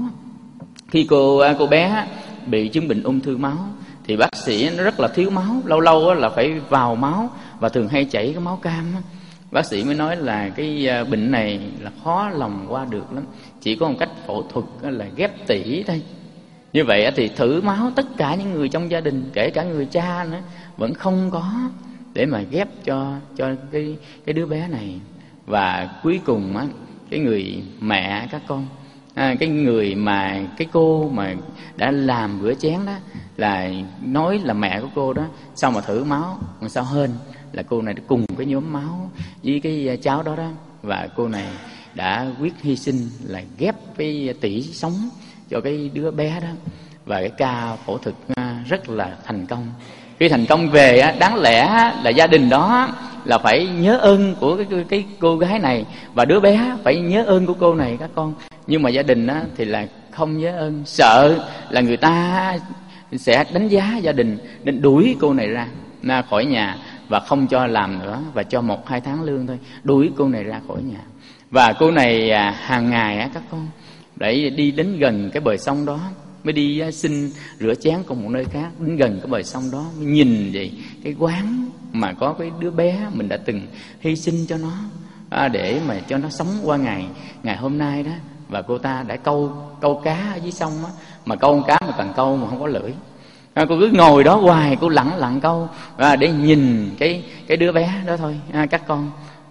Khi cô cô bé bị chứng bệnh ung thư máu thì bác sĩ nó rất là thiếu máu, lâu lâu là phải vào máu và thường hay chảy cái máu cam. Bác sĩ mới nói là cái bệnh này là khó lòng qua được lắm, chỉ có một cách phẫu thuật là ghép tủy thôi. Như vậy thì thử máu tất cả những người trong gia đình, kể cả người cha nữa, vẫn không có để mà ghép cho cho cái cái đứa bé này. Và cuối cùng á, cái người mẹ các con, à, cái người mà cái cô mà đã làm rửa chén đó, là nói là mẹ của cô đó, sao mà thử máu mà sao hên là cô này cùng cái nhóm máu với cái cháu đó đó. Và cô này đã quyết hy sinh là ghép cái tủy sống cho cái đứa bé đó. Và cái ca phẫu thuật rất là thành công. Khi thành công về, đáng lẽ là gia đình đó là phải nhớ ơn của cái, cái cô gái này, và đứa bé phải nhớ ơn của cô này các con. Nhưng mà gia đình á, thì là không nhớ ơn, sợ là người ta sẽ đánh giá gia đình, nên đuổi cô này ra, ra khỏi nhà và không cho làm nữa, và cho một hai tháng lương thôi, đuổi cô này ra khỏi nhà. Và cô này à, hàng ngày á, các con để đi đến gần cái bờ sông đó, mới đi á, xin rửa chén cùng một nơi khác, đến gần cái bờ sông đó mới nhìn vậy cái quán mà có cái đứa bé mình đã từng hy sinh cho nó, à, để mà cho nó sống qua ngày ngày hôm nay đó. Và cô ta đã câu câu cá ở dưới sông á, mà câu con cá mà toàn câu mà không có lưỡi. À, cô cứ ngồi đó hoài, cô lặng lặng câu, à, để nhìn cái cái đứa bé đó thôi, à, các con.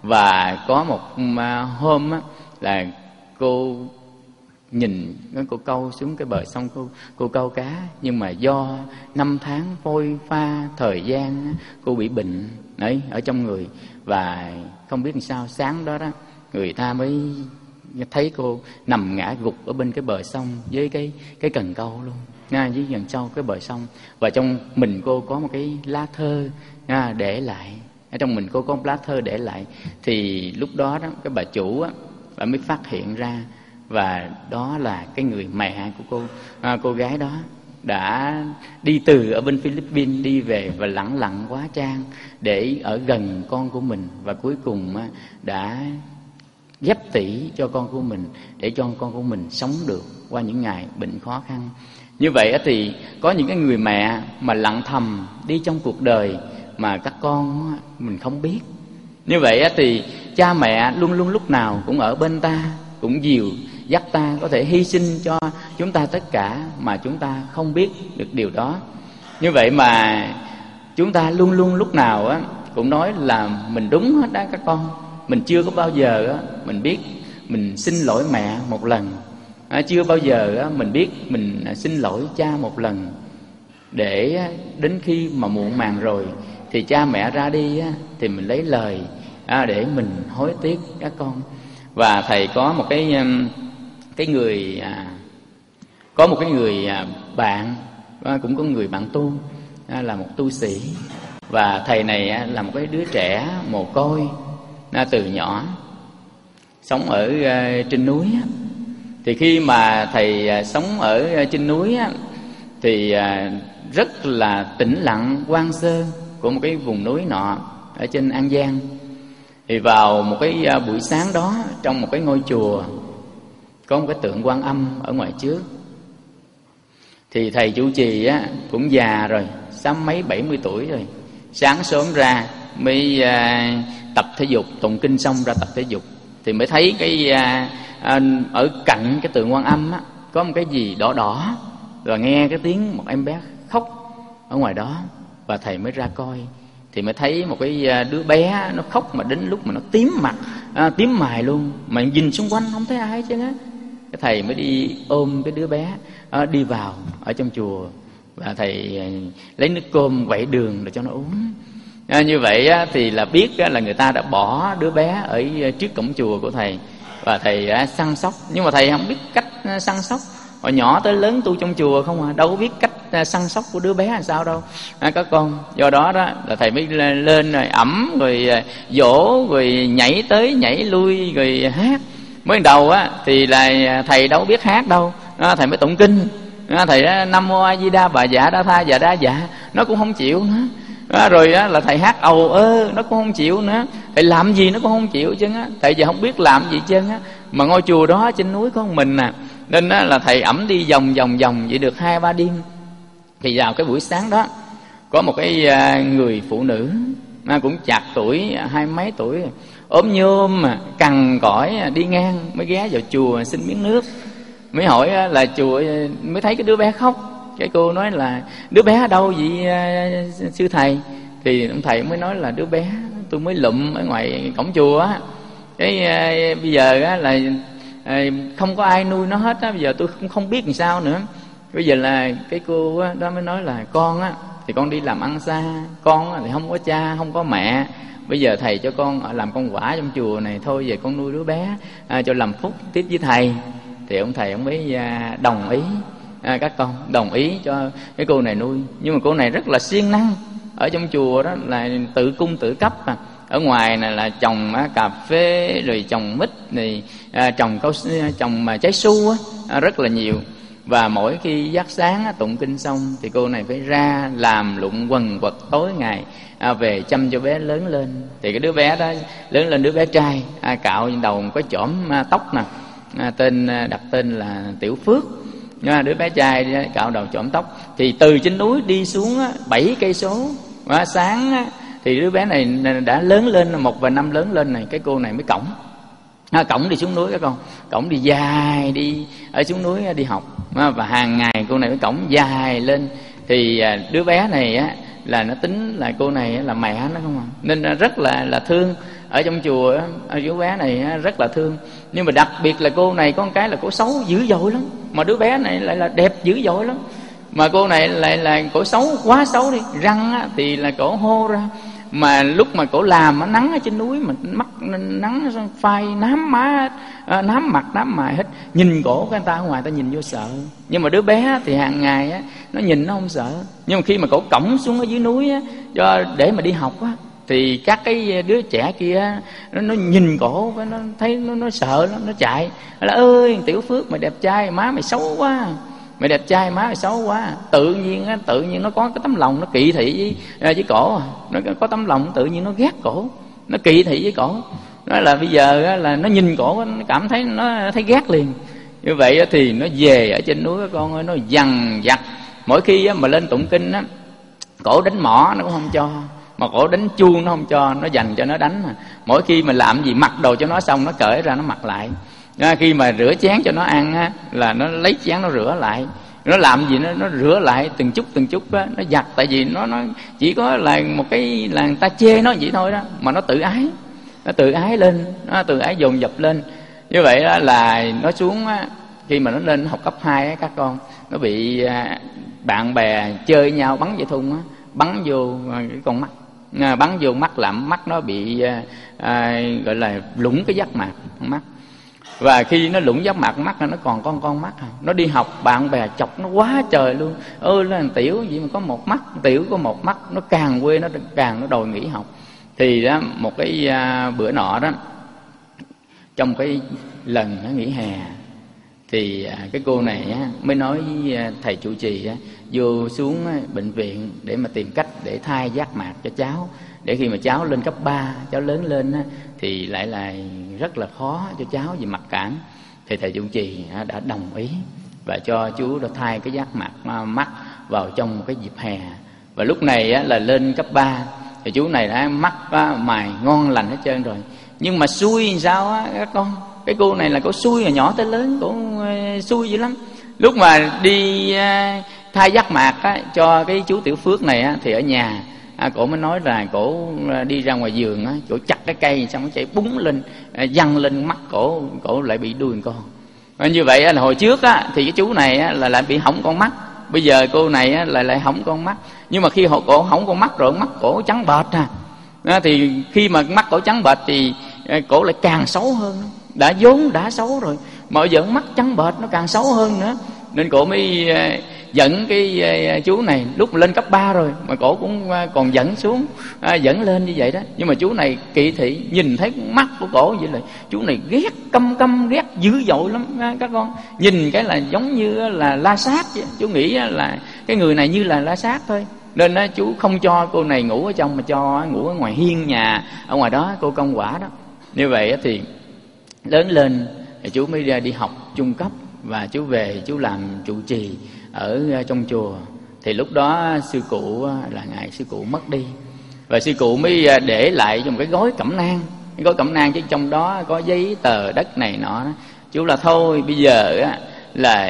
Và có một à, hôm á, là cô nhìn cô câu xuống cái bờ sông, cô cô câu cá, nhưng mà do năm tháng phôi pha thời gian, cô bị bệnh ấy ở trong người. Và không biết làm sao sáng đó đó, người ta mới thấy cô nằm ngã gục ở bên cái bờ sông với cái cái cần câu luôn, nha, dưới gần sau cái bờ sông. Và trong mình cô có một cái lá thơ, nha, để lại ở trong mình cô có một lá thơ để lại. Thì lúc đó đó cái bà chủ á, bà mới phát hiện ra, và đó là cái người mẹ của cô, à, cô gái đó đã đi từ ở bên Philippines đi về và lặng lặng hóa trang để ở gần con của mình, và cuối cùng á, đã ghép tủy cho con của mình để cho con của mình sống được qua những ngày bệnh khó khăn. Như vậy thì có những cái người mẹ mà lặng thầm đi trong cuộc đời mà các con mình không biết. Như vậy thì cha mẹ luôn luôn lúc nào cũng ở bên ta, cũng dìu dắt ta, có thể hy sinh cho chúng ta tất cả mà chúng ta không biết được điều đó. Như vậy mà chúng ta luôn luôn lúc nào á cũng nói là mình đúng hết đó các con. Mình chưa có bao giờ á mình biết mình xin lỗi mẹ một lần, À, chưa bao giờ á, mình biết mình xin lỗi cha một lần, để đến khi mà muộn màng rồi thì cha mẹ ra đi á, thì mình lấy lời à, để mình hối tiếc các con. Và thầy có một cái cái người à, có một cái người à, bạn à, cũng có người bạn tu à, là một tu sĩ, và thầy này à, là một cái đứa trẻ mồ côi à, từ nhỏ sống ở à, trên núi á. Thì khi mà thầy à, sống ở à, trên núi á, thì à, rất là tĩnh lặng hoang sơ của một cái vùng núi nọ ở trên An Giang. Thì vào một cái à, buổi sáng đó, trong một cái ngôi chùa có một cái tượng Quan Âm ở ngoài trước. Thì thầy chủ trì á, cũng già rồi, sắm mấy bảy mươi tuổi rồi. Sáng sớm ra mới à, tập thể dục, tụng kinh xong ra tập thể dục. Thì mới thấy cái à, à, ở cạnh cái tượng Quan Âm á, có một cái gì đỏ đỏ. Rồi nghe cái tiếng một em bé khóc ở ngoài đó. Và thầy mới ra coi. Thì mới thấy một cái đứa bé nó khóc mà đến lúc mà nó tím mặt, à, tím mày luôn. Mà nhìn xung quanh không thấy ai chứ á. Cái thầy mới đi ôm cái đứa bé à, đi vào ở trong chùa. Và thầy à, lấy nước cơm quậy đường để cho nó uống. À, như vậy á, thì là biết á, là người ta đã bỏ đứa bé ở trước cổng chùa của thầy. Và thầy à, săn sóc. Nhưng mà thầy không biết cách à, săn sóc. Hồi nhỏ tới lớn tu trong chùa không à, đâu có biết cách à, săn sóc của đứa bé làm sao đâu à, các con. Do đó đó là thầy mới lên rồi ẩm, rồi à, dỗ, rồi nhảy tới nhảy lui, rồi hát. Mới đầu á thì là thầy đâu biết hát đâu à, thầy mới tụng kinh à, thầy á, Nam Mô A Di Đà Bà Dạ Đa Tha Dạ Đa Dạ, nó cũng không chịu nữa à, rồi á là thầy hát ầu ơ, nó cũng không chịu nữa. Thầy làm gì nó cũng không chịu chứ á. Thầy giờ không biết làm gì chứ á. Mà ngôi chùa đó trên núi có một mình à, nên á, là thầy ẩm đi vòng vòng vòng vậy được hai ba đêm. Thì vào cái buổi sáng đó có một cái à, người phụ nữ à, cũng chạc tuổi, hai mấy tuổi, ốm nhôm mà cằn cõi đi ngang, mới ghé vào chùa xin miếng nước. Mới hỏi á, là chùa, mới thấy cái đứa bé khóc. Cái cô nói là đứa bé ở đâu vậy à, sư thầy? Thì ông thầy mới nói là đứa bé tôi mới lụm ở ngoài cổng chùa á. Cái à, bây giờ á, là à, không có ai nuôi nó hết á, bây giờ tôi cũng không biết làm sao nữa. Bây giờ là cái cô á, đó mới nói là con á thì con đi làm ăn xa, con á, thì không có cha không có mẹ, bây giờ thầy cho con làm con quả trong chùa này thôi, về con nuôi đứa bé à, cho làm phúc tiếp với thầy. Thì ông thầy ông mới à, đồng ý à, các con đồng ý cho cái cô này nuôi. Nhưng mà cô này rất là siêng năng. Ở trong chùa đó là tự cung tự cấp à. Ở ngoài này là trồng à, cà phê, rồi trồng mít này, à, trồng cao trồng mà trái su á, à, rất là nhiều. Và mỗi khi giác sáng á, tụng kinh xong thì cô này phải ra làm lụng quần quật tối ngày à, về chăm cho bé lớn lên. Thì cái đứa bé đó lớn lên đứa bé trai à, cạo đầu có chỏm à, tóc nè à, tên đặt tên là Tiểu Phước à, đứa bé trai cạo đầu chỏm tóc. Thì từ trên núi đi xuống bảy cây số à, sáng á, thì đứa bé này đã lớn lên, một và năm lớn lên này, cái cô này mới cõng à, cõng đi xuống núi các con, cõng đi dài đi ở xuống núi đi học à, và hàng ngày cô này mới cõng dài lên. Thì à, đứa bé này á là nó tính là cô này là mẹ nó không à, nên rất là là thương. Ở trong chùa á, đứa bé này á, rất là thương. Nhưng mà đặc biệt là cô này có một cái là cô xấu dữ dội lắm, mà đứa bé này lại là đẹp dữ dội lắm. Mà cô này lại là cổ xấu, quá xấu đi, răng á, thì là cổ hô ra. Mà lúc mà cổ làm á, nắng ở trên núi mà mắt nắng phai nám má, nám mặt nám mày hết. Nhìn cổ cái người ta ở ngoài ta nhìn vô sợ. Nhưng mà đứa bé thì hàng ngày á, nó nhìn nó không sợ. Nhưng mà khi mà cổ cõng xuống ở dưới núi á, cho để mà đi học á, thì các cái đứa trẻ kia nó, nó nhìn cổ, nó thấy nó, nó sợ lắm, nó chạy. Nó là ơi Tiểu Phước mày đẹp trai, má mày xấu quá, mày đẹp trai má mày xấu quá. Tự nhiên á, tự nhiên nó có cái tấm lòng nó kỵ thị với, với cổ. Nó có tấm lòng tự nhiên nó ghét cổ, nó kỵ thị với cổ. Nói là bây giờ á, là nó nhìn cổ nó cảm thấy nó thấy ghét liền. Như vậy á, thì nó về ở trên núi các con ơi, nó dằn vặt. Mỗi khi á, mà lên tụng kinh á, cổ đánh mỏ nó cũng không cho, mà cổ đánh chuông nó không cho, nó dành cho nó đánh. Mà mỗi khi mà làm gì mặc đồ cho nó xong, nó cởi ra nó mặc lại. À, khi mà rửa chén cho nó ăn á, là nó lấy chén nó rửa lại. Nó làm gì nó nó rửa lại từng chút từng chút á, nó giặt. Tại vì nó nó chỉ có là một cái là người ta chê nó vậy thôi đó, mà nó tự ái, nó tự ái lên, nó tự ái dồn dập lên. Như vậy đó là nó xuống á, khi mà nó lên học cấp hai á các con, nó bị à, bạn bè chơi với nhau bắn dây thun á, bắn vô cái con mắt, à, bắn vô mắt làm mắt nó bị à, à, gọi là lủng cái giác mạc con mắt. Và khi nó lủng giác mạc mắt nó còn con con mắt, nó đi học bạn bè chọc nó quá trời luôn. Ơi là Tiểu gì mà có một mắt, Tiểu có một mắt, nó càng quê nó càng nó đòi nghỉ học. Thì đó một cái à, bữa nọ đó, trong cái lần nó nghỉ hè, thì à, cái cô này á, mới nói với à, thầy trụ trì á, vô xuống á, bệnh viện để mà tìm cách để thay giác mạc cho cháu, để khi mà cháu lên cấp ba, cháu lớn lên á, thì lại là rất là khó cho cháu vì mặc cảm. Thì thầy trụ trì á, đã đồng ý và cho chú đã thay cái giác mạc à, mắt vào trong một cái dịp hè. Và lúc này á, là lên cấp ba thì chú này đã mắt á, mày ngon lành hết trơn rồi. Nhưng mà xui làm sao á các con, cái cô này là cô xui, từ nhỏ tới lớn cô uh, xui dữ lắm. Lúc mà đi uh, thay giác mạc á, cho cái chú Tiểu Phước này á, thì ở nhà à, cổ mới nói là cổ uh, đi ra ngoài vườn á, cổ chặt cái cây xong nó chạy búng lên, uh, văng lên mắt cổ, cổ lại bị đuôi con. À, như vậy á, là hồi trước á, thì cái chú này á, là lại bị hỏng con mắt. Bây giờ cô này á, lại lại hỏng con mắt. Nhưng mà khi cổ hỏng con mắt rồi, mắt cổ trắng bệch à. À, thì khi mà mắt cổ trắng bệch thì cổ lại càng xấu hơn. Đã vốn đã xấu rồi mà bây giờ mắt trắng bệch nó càng xấu hơn nữa. Nên cổ mới uh, dẫn cái uh, chú này lúc lên cấp ba rồi mà cổ cũng uh, còn dẫn xuống, uh, dẫn lên như vậy đó. Nhưng mà chú này kỳ thị, nhìn thấy mắt của cổ vậy là chú này ghét, căm căm ghét dữ dội lắm uh, các con. Nhìn cái là giống như là la sát vậy. Chú nghĩ uh, là cái người này như là la sát thôi. Nên uh, chú không cho cô này ngủ ở trong mà cho uh, ngủ ở ngoài hiên nhà, ở ngoài đó cô công quả đó. Như vậy uh, thì lớn lên thì chú mới ra đi học trung cấp. Và chú về chú làm trụ trì ở trong chùa. Thì lúc đó sư cụ là ngài sư cụ mất đi. Và sư cụ mới để lại trong cái gói cẩm nang. Cái gói cẩm nang chứ trong đó có giấy tờ đất này nọ. Chú là thôi bây giờ là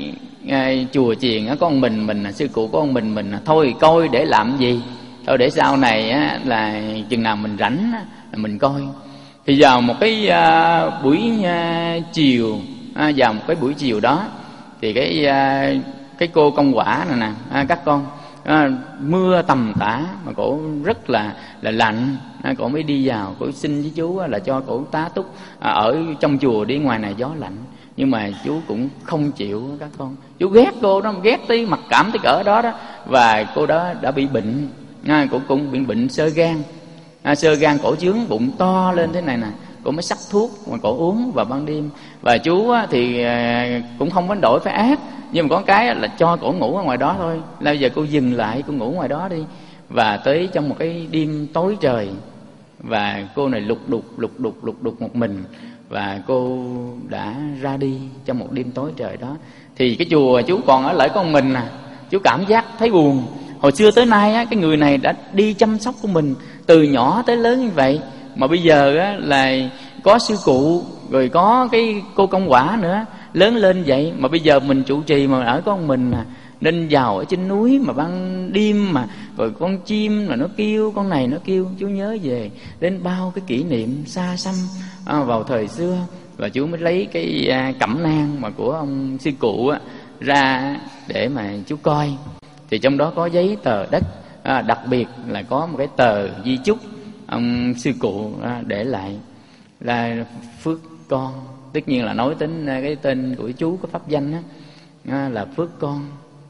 chùa chiền có một mình mình, sư cụ có một mình mình, thôi coi để làm gì. Thôi để sau này là chừng nào mình rảnh là mình coi. Thì vào một cái buổi chiều, À, vào một cái buổi chiều đó thì cái à, cái cô công quả này nè à, các con à, mưa tầm tã mà cổ rất là là lạnh, à, cổ mới đi vào, cổ xin với chú là cho cổ tá túc à, ở trong chùa đi, ngoài này gió lạnh. Nhưng mà chú cũng không chịu các con, chú ghét cô đó, ghét tí mặc cảm tới cỡ đó đó. Và cô đó đã bị bệnh, à, cổ cũng bị bệnh xơ gan, à, xơ gan cổ chướng bụng to lên thế này nè. Cô mới sắc thuốc mà cổ uống vào ban đêm. Và chú thì cũng không đánh đổi phải ác, nhưng mà có cái là cho cổ ngủ ở ngoài đó thôi. Là bây giờ cô dừng lại, cô ngủ ngoài đó đi. Và tới trong một cái đêm tối trời, và cô này lục đục lục đục lục đục một mình, và cô đã ra đi trong một đêm tối trời đó. Thì cái chùa chú còn ở lại con mình à, chú cảm giác thấy buồn. Hồi xưa tới nay á, cái người này đã đi chăm sóc của mình từ nhỏ tới lớn như vậy, mà bây giờ á, là có sư cụ, rồi có cái cô công quả nữa, lớn lên vậy. Mà bây giờ mình trụ trì mà ở con mình à, nên vào ở trên núi mà ban đêm mà, rồi con chim là nó kêu, con này nó kêu, chú nhớ về đến bao cái kỷ niệm xa xăm à, vào thời xưa. Và chú mới lấy cái à, cẩm nang mà của ông sư cụ á, ra để mà chú coi. Thì trong đó có giấy tờ đất, à, đặc biệt là có một cái tờ di chúc ông sư cụ để lại là Phước Con. Tất nhiên là nói đến cái tên của chú có pháp danh á, là Phước Con.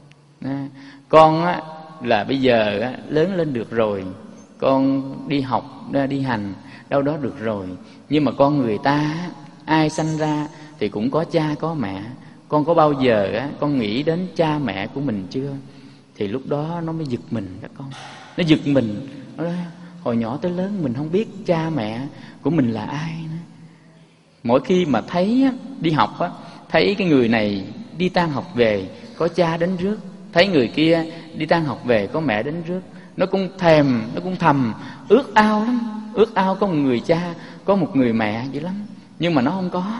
Con á, là bây giờ á, lớn lên được rồi, con đi học đi hành đâu đó được rồi. Nhưng mà con người ta ai sanh ra thì cũng có cha có mẹ. Con có bao giờ á, con nghĩ đến cha mẹ của mình chưa? Thì lúc đó nó mới giật mình các con. Nó giật mình, nó nói, hồi nhỏ tới lớn mình không biết cha mẹ của mình là ai nữa. Mỗi khi mà thấy đi học á, thấy cái người này đi tan học về có cha đến rước, thấy người kia đi tan học về có mẹ đến rước, nó cũng thèm, nó cũng thầm ước ao lắm, ước ao có một người cha, có một người mẹ vậy lắm. Nhưng mà nó không có.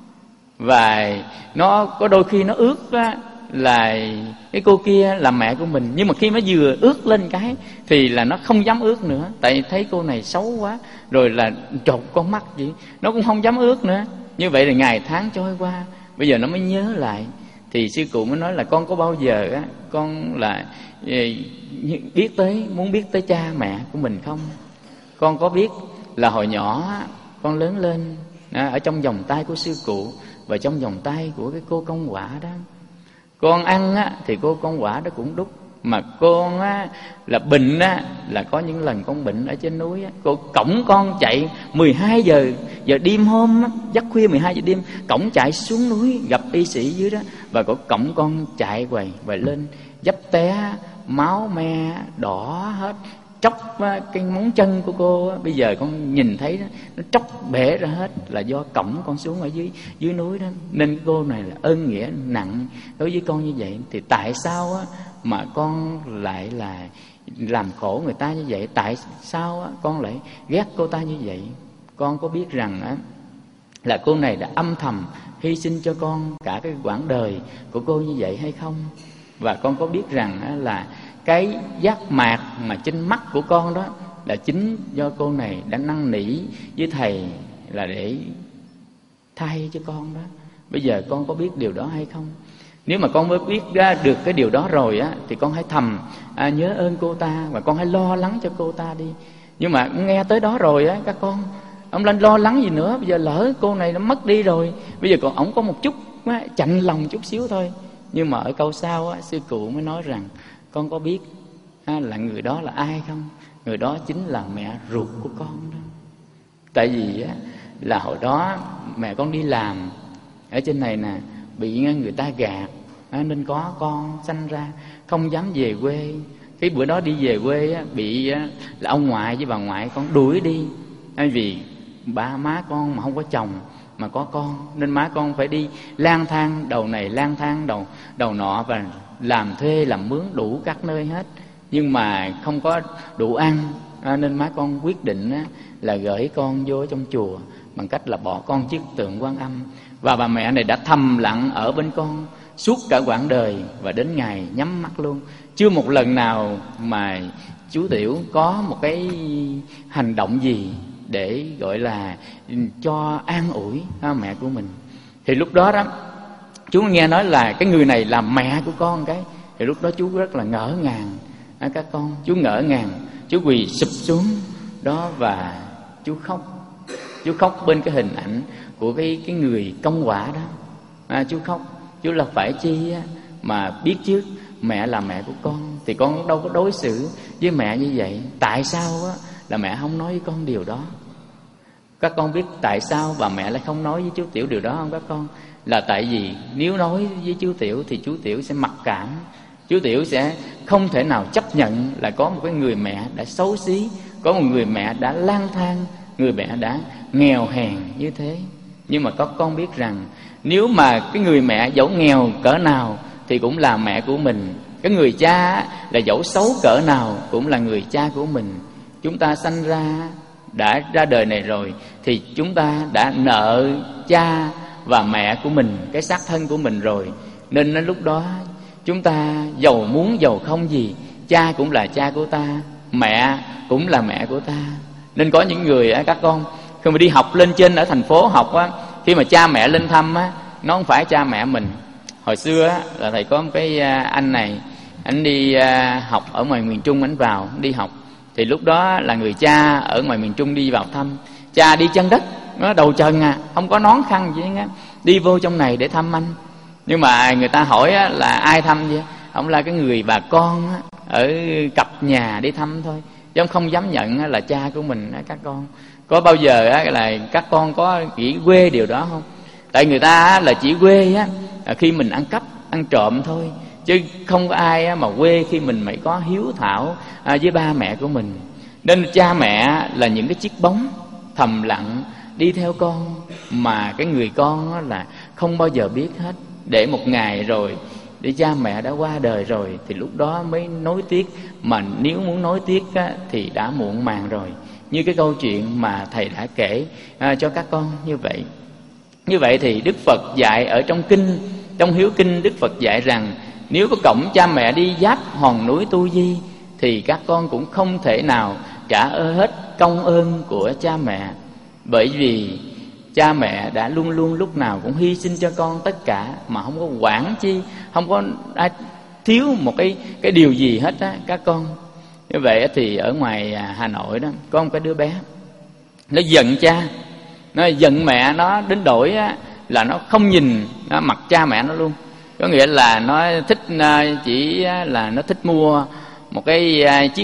Và nó có đôi khi nó ước á, là cái cô kia là mẹ của mình. Nhưng mà khi nó vừa ước lên cái thì là nó không dám ước nữa, tại thấy cô này xấu quá, rồi là trột con mắt gì, nó cũng không dám ước nữa. Như vậy là ngày tháng trôi qua, bây giờ nó mới nhớ lại. Thì sư cụ mới nói là con có bao giờ á con là biết tới muốn biết tới cha mẹ của mình không? Con có biết là hồi nhỏ con lớn lên ở trong vòng tay của sư cụ và trong vòng tay của cái cô công quả đó. Con ăn á thì cô công quả đó cũng đút, mà con á là bệnh á là có những lần con bệnh ở trên núi á, cô cõng con chạy mười hai giờ giờ đêm hôm á, giấc khuya mười hai giờ đêm, cõng chạy xuống núi gặp y sĩ dưới đó, và cô cõng con chạy quầy và lên dấp té, máu me đỏ hết, tróc cái móng chân của cô. Bây giờ con nhìn thấy đó, nó tróc bể ra hết là do cõng con xuống ở dưới dưới núi đó. Nên cái cô này là ơn nghĩa nặng đối với con như vậy. Thì tại sao á mà con lại là làm khổ người ta như vậy? Tại sao á con lại ghét cô ta như vậy? Con có biết rằng á là cô này đã âm thầm hy sinh cho con cả cái quãng đời của cô như vậy hay không? Và con có biết rằng á là cái giác mạc mà trên mắt của con đó là chính do cô này đã năn nỉ với thầy là để thay cho con đó. Bây giờ con có biết điều đó hay không? Nếu mà con mới biết ra được cái điều đó rồi á thì con hãy thầm à, nhớ ơn cô ta, và con hãy lo lắng cho cô ta đi. Nhưng mà nghe tới đó rồi á các con, ông lên lo lắng gì nữa? Bây giờ lỡ cô này nó mất đi rồi, bây giờ còn ổng có một chút á, chạnh lòng chút xíu thôi. Nhưng mà ở câu sau á, sư cụ mới nói rằng con có biết à, là người đó là ai không? Người đó chính là mẹ ruột của con đó. Tại vì á, là hồi đó mẹ con đi làm ở trên này nè, bị người ta gạt à, nên có con sanh ra không dám về quê. Cái bữa đó đi về quê á, bị á, là ông ngoại với bà ngoại con đuổi đi. à, Vì ba má con mà không có chồng mà có con, nên má con phải đi lang thang đầu này lang thang đầu đầu nọ, và làm thuê làm mướn đủ các nơi hết, nhưng mà không có đủ ăn. à, Nên má con quyết định á, là gửi con vô trong chùa bằng cách là bỏ con chiếc tượng Quan Âm. Và bà mẹ này đã thầm lặng ở bên con suốt cả quãng đời, và đến ngày nhắm mắt luôn, chưa một lần nào mà chú Tiểu có một cái hành động gì để gọi là cho an ủi ha, mẹ của mình. Thì lúc đó đó chú nghe nói là cái người này là mẹ của con cái, thì lúc đó chú rất là ngỡ ngàng à, các con. Chú ngỡ ngàng, chú quỳ sụp xuống đó và chú khóc. Chú khóc bên cái hình ảnh của cái cái người công quả đó. à, Chú khóc, chú là phải chi á, mà biết trước mẹ là mẹ của con thì con đâu có đối xử với mẹ như vậy. Tại sao á là mẹ không nói với con điều đó? Các con biết tại sao bà mẹ lại không nói với chú Tiểu điều đó không các con? Là tại vì nếu nói với chú Tiểu thì chú Tiểu sẽ mặc cảm. Chú Tiểu sẽ không thể nào chấp nhận là có một cái người mẹ đã xấu xí, có một người mẹ đã lang thang, người mẹ đã nghèo hèn như thế. Nhưng mà các con biết rằng nếu mà cái người mẹ dẫu nghèo cỡ nào thì cũng là mẹ của mình. Cái người cha là dẫu xấu cỡ nào cũng là người cha của mình. Chúng ta sanh ra, đã ra đời này rồi thì chúng ta đã nợ cha và mẹ của mình, cái xác thân của mình rồi. Nên đến lúc đó chúng ta giàu muốn giàu không gì, cha cũng là cha của ta, mẹ cũng là mẹ của ta. Nên có những người á các con, khi mà đi học lên trên ở thành phố học á, khi mà cha mẹ lên thăm á, nó không phải cha mẹ mình. Hồi xưa á là thầy có một cái anh này, anh đi học ở ngoài miền Trung, anh vào đi học. Thì lúc đó là người cha ở ngoài miền Trung đi vào thăm. Cha đi chân đất, nó đầu trần à, không có nón khăn gì hết, đi vô trong này để thăm anh. Nhưng mà người ta hỏi á, là ai thăm vậy? Ông là cái người bà con á, ở cặp nhà đi thăm thôi, chứ ông không dám nhận á, là cha của mình á, các con. Có bao giờ á, là các con có nghĩ quê điều đó không? Tại người ta á, là chỉ quê á, khi mình ăn cắp, ăn trộm thôi, chứ không có ai á, mà quê khi mình mới có hiếu thảo à, với ba mẹ của mình. Nên cha mẹ là những cái chiếc bóng thầm lặng đi theo con, mà cái người con á, là không bao giờ biết hết. Để một ngày rồi, để cha mẹ đã qua đời rồi thì lúc đó mới nối tiếc. Mà nếu muốn nối tiếc á, thì đã muộn màng rồi. Như cái câu chuyện mà thầy đã kể à, cho các con như vậy. Như vậy thì Đức Phật dạy ở trong kinh, trong Hiếu Kinh, Đức Phật dạy rằng nếu có cổng cha mẹ đi giáp hòn núi Tu Di thì các con cũng không thể nào trả ơn hết công ơn của cha mẹ. Bởi vì cha mẹ đã luôn luôn lúc nào cũng hy sinh cho con tất cả, mà không có quản chi, không có ai thiếu một cái cái điều gì hết á các con. Như vậy thì ở ngoài Hà Nội đó có một cái đứa bé, nó giận cha, nó giận mẹ nó đến đổi á, là nó không nhìn nó mặt cha mẹ nó luôn. Có nghĩa là nó thích chỉ là nó thích mua một cái chiếc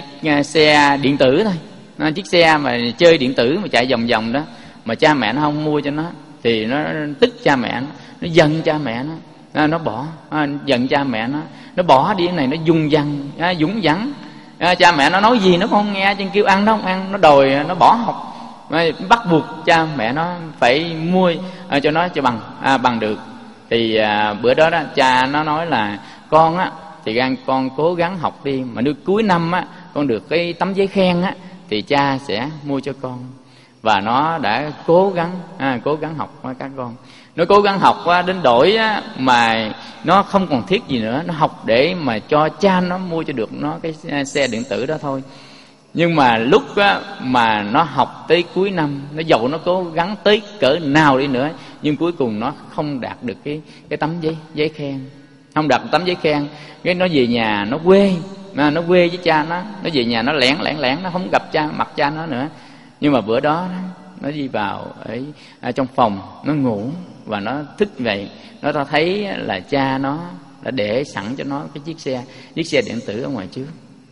xe điện tử thôi, nó chiếc xe mà chơi điện tử mà chạy vòng vòng đó, mà cha mẹ nó không mua cho nó thì nó tức cha mẹ nó, nó giận cha mẹ nó, nó, nó bỏ, nó giận cha mẹ nó, nó bỏ đi. Cái này nó dung dăng, nó dũng dẳng. À, cha mẹ nó nói gì nó không nghe, chứ kêu ăn nó không ăn, nó đòi nó bỏ học, bắt buộc cha mẹ nó phải mua à, cho nó cho bằng à, bằng được. Thì à, bữa đó đó cha nó nói là con á thì con cố gắng học đi, mà nếu cuối năm á con được cái tấm giấy khen á thì cha sẽ mua cho con. Và nó đã cố gắng à, cố gắng học á các con. Nó cố gắng học á, đến đổi á, mà nó không còn thiết gì nữa, nó học để mà cho cha nó mua cho được nó cái xe điện tử đó thôi. Nhưng mà lúc á, mà nó học tới cuối năm, nó dầu nó cố gắng tới cỡ nào đi nữa, nhưng cuối cùng nó không đạt được cái cái tấm giấy giấy khen, không đạt được tấm giấy khen. Cái nó về nhà nó quê, nó quê với cha nó, nó về nhà nó lẻn lẻn lẻn, nó không gặp cha mặt cha nó nữa. Nhưng mà bữa đó nó đi vào ở à, trong phòng nó ngủ, và nó thức vậy, nó ta thấy là cha nó đã để sẵn cho nó cái chiếc xe chiếc xe điện tử ở ngoài trước.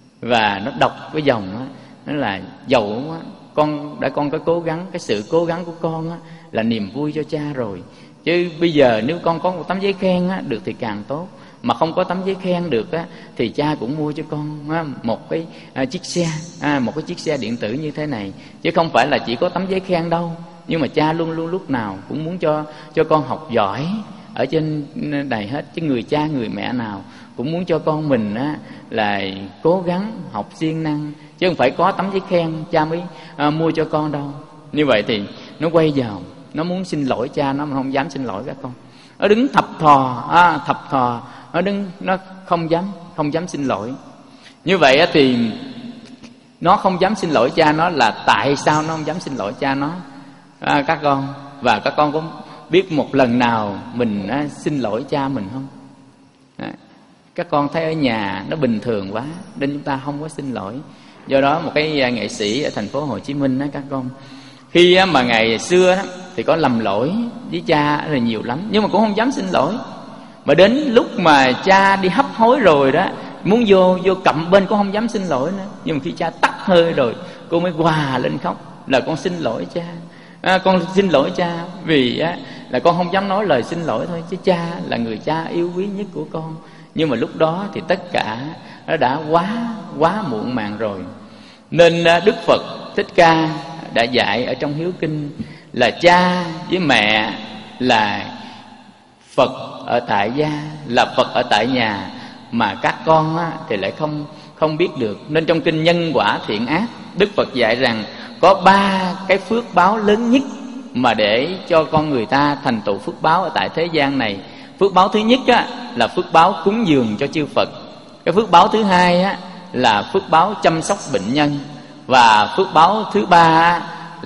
Và nó đọc cái dòng đó, nó là dầu á, con đã con có cố gắng, cái sự cố gắng của con á, là niềm vui cho cha rồi. Chứ bây giờ nếu con có một tấm giấy khen á, được thì càng tốt. Mà không có tấm giấy khen được á, thì cha cũng mua cho con á, một cái à, chiếc xe à, một cái chiếc xe điện tử như thế này. Chứ không phải là chỉ có tấm giấy khen đâu. Nhưng mà cha luôn luôn lúc nào cũng muốn cho cho con học giỏi ở trên này hết. Chứ người cha người mẹ nào cũng muốn cho con mình á, là cố gắng học siêng năng, chứ không phải có tấm giấy khen cha mới à, mua cho con đâu. Như vậy thì nó quay vào, nó muốn xin lỗi cha nó mà không dám xin lỗi các con. Nó đứng thập thò à, thập thò nó đứng, nó không dám không dám xin lỗi. Như vậy á, thì nó không dám xin lỗi cha nó là tại sao nó không dám xin lỗi cha nó à, các con. Và các con có biết một lần nào mình à, xin lỗi cha mình không? À, các con thấy ở nhà nó bình thường quá nên chúng ta không có xin lỗi. Do đó một cái nghệ sĩ ở thành phố Hồ Chí Minh đó các con, khi mà ngày xưa đó, thì có lầm lỗi với cha là nhiều lắm, nhưng mà cũng không dám xin lỗi. Mà đến lúc mà cha đi hấp hối rồi đó, muốn vô vô cặm bên cũng không dám xin lỗi nữa. Nhưng mà khi cha tắt hơi rồi, cô mới hòa lên khóc là con xin lỗi cha. À, con xin lỗi cha vì á, là con không dám nói lời xin lỗi thôi, chứ cha là người cha yêu quý nhất của con. Nhưng mà lúc đó thì tất cả nó đã quá quá muộn màng rồi. Nên Đức Phật Thích Ca đã dạy ở trong Hiếu Kinh là cha với mẹ là Phật ở tại gia, là Phật ở tại nhà, mà các con á, thì lại không không biết được. Nên trong kinh Nhân Quả Thiện Ác, Đức Phật dạy rằng có ba cái phước báo lớn nhất mà để cho con người ta thành tựu phước báo ở tại thế gian này. Phước báo thứ nhất á, là phước báo cúng dường cho chư Phật. Cái phước báo thứ hai á, là phước báo chăm sóc bệnh nhân. Và phước báo thứ ba á,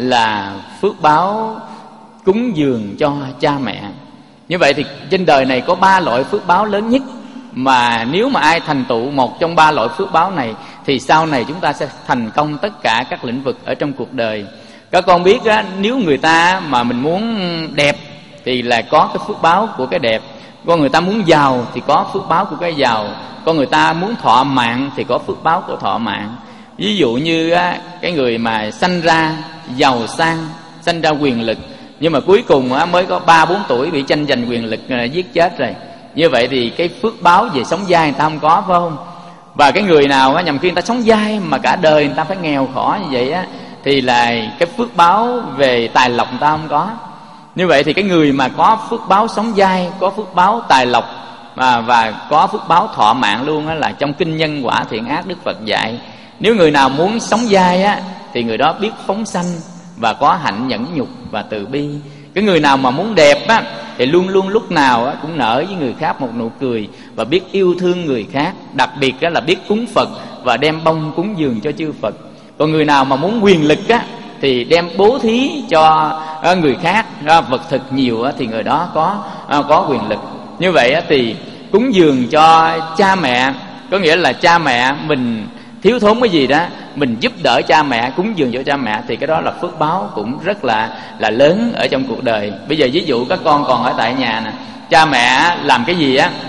là phước báo cúng dường cho cha mẹ. Như vậy thì trên đời này có ba loại phước báo lớn nhất, mà nếu mà ai thành tựu một trong ba loại phước báo này thì sau này chúng ta sẽ thành công tất cả các lĩnh vực ở trong cuộc đời. Các con biết á, nếu người ta mà mình muốn đẹp thì là có cái phước báo của cái đẹp. Con người ta muốn giàu thì có phước báo của cái giàu. Con người ta muốn thọ mạng thì có phước báo của thọ mạng. Ví dụ như á, cái người mà sanh ra giàu sang, sanh ra quyền lực, nhưng mà cuối cùng á, mới có ba bốn tuổi bị tranh giành quyền lực giết chết rồi. Như vậy thì cái phước báo về sống dai người ta không có, phải không? Và cái người nào á, nhằm khi người ta sống dai mà cả đời người ta phải nghèo khổ như vậy á, thì là cái phước báo về tài lộc người ta không có. Như vậy thì cái người mà có phước báo sống dai, có phước báo tài lộc và, và có phước báo thọ mạng luôn á, là trong kinh Nhân Quả Thiện Ác Đức Phật dạy. Nếu người nào muốn sống dai á, thì người đó biết phóng sanh và có hạnh nhẫn nhục và từ bi. Cái người nào mà muốn đẹp á, thì luôn luôn lúc nào á, cũng nở với người khác một nụ cười và biết yêu thương người khác. Đặc biệt á, là biết cúng Phật và đem bông cúng dường cho chư Phật. Còn người nào mà muốn quyền lực á, thì đem bố thí cho người khác vật thực nhiều thì người đó có có quyền lực. Như vậy thì cúng dường cho cha mẹ, có nghĩa là cha mẹ mình thiếu thốn cái gì đó, mình giúp đỡ cha mẹ, cúng dường cho cha mẹ, thì cái đó là phước báo cũng rất là là lớn ở trong cuộc đời. Bây giờ ví dụ các con còn ở tại nhà nè, cha mẹ làm cái gì á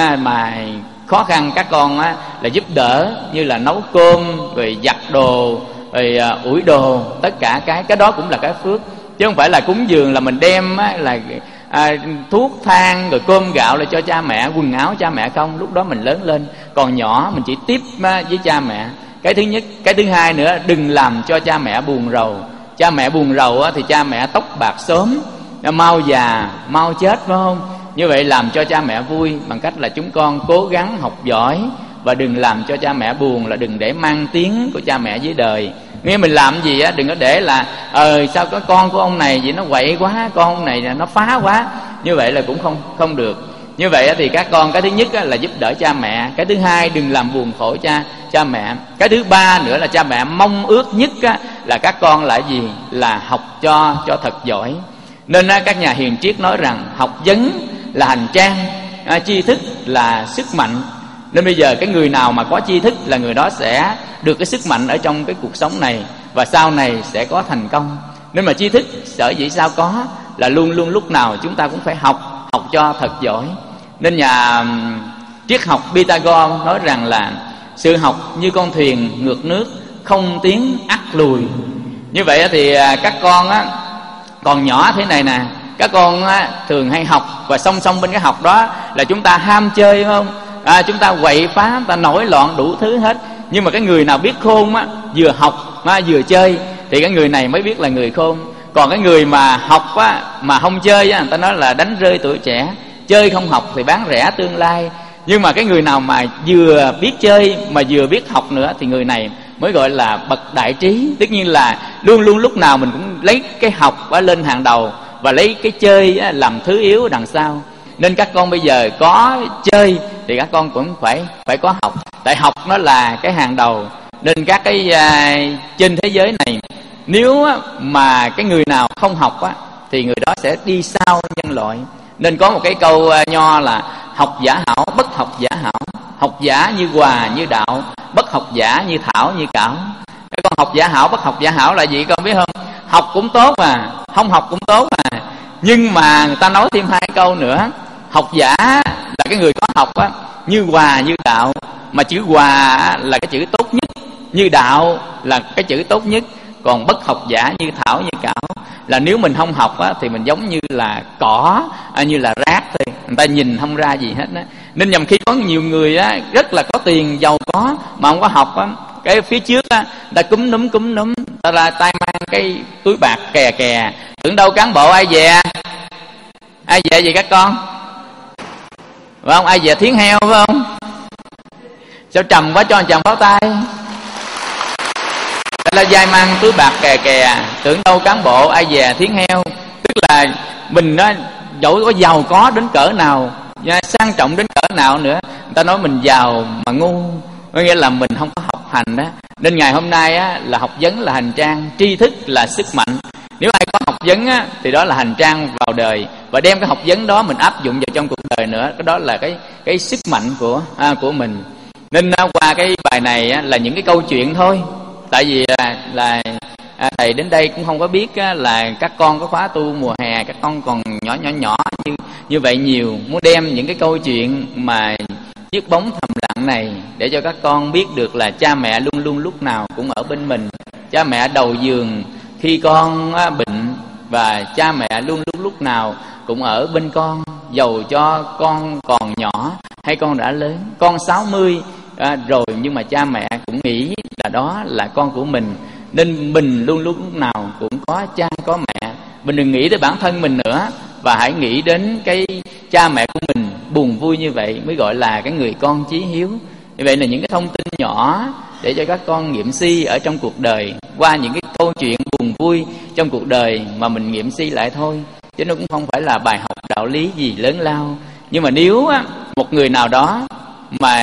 mà khó khăn, các con á là giúp đỡ, như là nấu cơm, rồi giặt đồ, rồi ủi đồ, tất cả cái cái đó cũng là cái phước, chứ không phải là cúng dường là mình đem á, là à, thuốc thang rồi cơm gạo là cho cha mẹ, quần áo cha mẹ không. Lúc đó mình lớn lên, còn nhỏ mình chỉ tiếp với cha mẹ. Cái thứ nhất. Cái thứ hai nữa, đừng làm cho cha mẹ buồn rầu. Cha mẹ buồn rầu á, thì cha mẹ tóc bạc sớm, mau già, mau chết, phải không? Như vậy làm cho cha mẹ vui bằng cách là chúng con cố gắng học giỏi, và đừng làm cho cha mẹ buồn, là đừng để mang tiếng của cha mẹ dưới đời. Nghĩa mình làm gì á, đừng có để là ờ sao có con của ông này gì nó quậy quá, con ông này nó phá quá. Như vậy là cũng không không được. Như vậy thì các con, cái thứ nhất là giúp đỡ cha mẹ, cái thứ hai đừng làm buồn khổ cha cha mẹ, cái thứ ba nữa là cha mẹ mong ước nhất là các con là gì, là học cho cho thật giỏi. Nên các nhà hiền triết nói rằng học vấn là hành trang, tri thức là sức mạnh. Nên bây giờ cái người nào mà có tri thức là người đó sẽ được cái sức mạnh ở trong cái cuộc sống này, và sau này sẽ có thành công. Nên mà tri thức sở dĩ sao có là luôn luôn lúc nào chúng ta cũng phải học, học cho thật giỏi. Nên nhà triết học Pythagore nói rằng là sự học như con thuyền ngược nước, không tiến ắt lùi. Như vậy thì các con á, còn nhỏ thế này nè, các con á, thường hay học, và song song bên cái học đó là chúng ta ham chơi, phải không? À, chúng ta quậy phá, chúng ta nổi loạn đủ thứ hết. Nhưng mà cái người nào biết khôn á, vừa học á, vừa chơi, thì cái người này mới biết là người khôn. Còn cái người mà học á, mà không chơi á, người ta nói là đánh rơi tuổi trẻ. Chơi không học thì bán rẻ tương lai. Nhưng mà cái người nào mà vừa biết chơi mà vừa biết học nữa, thì người này mới gọi là bậc đại trí. Tất nhiên là luôn luôn lúc nào mình cũng lấy cái học á lên hàng đầu, và lấy cái chơi á làm thứ yếu đằng sau. Nên các con bây giờ có chơi thì các con cũng phải phải có học. Tại học nó là cái hàng đầu. Nên các cái uh, trên thế giới này, nếu mà cái người nào không học á, thì người đó sẽ đi sau nhân loại. Nên có một cái câu uh, nho là học giả hảo, bất học giả hảo. Học giả như hòa như đạo, bất học giả như thảo như cảo. Cái con học giả hảo, bất học giả hảo là gì con biết không? Học cũng tốt mà, không học cũng tốt mà. Nhưng mà người ta nói thêm hai câu nữa. Học giả là cái người có học á, như hòa như đạo. Mà chữ hòa là cái chữ tốt nhất, như đạo là cái chữ tốt nhất. Còn bất học giả như thảo như cảo là nếu mình không học á, thì mình giống như là cỏ, như là rác thôi, người ta nhìn không ra gì hết á. Nên nhầm khi có nhiều người á, rất là có tiền, giàu có mà không có học á, cái phía trước á, ta cúm núm cúm núm, ta là tay mang cái túi bạc kè kè, tưởng đâu cán bộ ai về, ai về gì các con, phải không? Ai về thiến heo phải không? Sao trầm quá, cho anh chồng pháo tay. Là vai mang túi bạc kè kè, tưởng đâu cán bộ ai về thiến heo. Tức là mình đó, dẫu có giàu có đến cỡ nào, sang trọng đến cỡ nào nữa, người ta nói mình giàu mà ngu, có nghĩa là mình không có học hành đó. Nên ngày hôm nay á, là học vấn là hành trang, tri thức là sức mạnh. Nếu ai có học vấn á, thì đó là hành trang vào đời, và đem cái học vấn đó mình áp dụng vào trong cuộc đời nữa, cái đó là cái cái sức mạnh của à, của mình. Nên à, qua cái bài này á, là những cái câu chuyện thôi. Tại vì là, là à, thầy đến đây cũng không có biết á, là các con có khóa tu mùa hè, các con còn nhỏ nhỏ nhỏ như như vậy nhiều, muốn đem những cái câu chuyện mà chiếc bóng thầm lặng này để cho các con biết được là cha mẹ luôn luôn lúc nào cũng ở bên mình. Cha mẹ đầu giường khi con á, bệnh, và cha mẹ luôn luôn lúc nào cũng ở bên con, dầu cho con còn nhỏ hay con đã lớn. Con sáu mươi à, rồi nhưng mà cha mẹ cũng nghĩ là đó là con của mình. Nên mình luôn luôn lúc nào cũng có cha có mẹ. Mình đừng nghĩ tới bản thân mình nữa, và hãy nghĩ đến cái cha mẹ của mình buồn vui như vậy mới gọi là cái người con chí hiếu. Như vậy là những cái thông tin nhỏ để cho các con nghiệm suy ở trong cuộc đời, qua những cái câu chuyện buồn vui trong cuộc đời mà mình nghiệm suy lại thôi, chứ nó cũng không phải là bài học đạo lý gì lớn lao. Nhưng mà nếu á, một người nào đó mà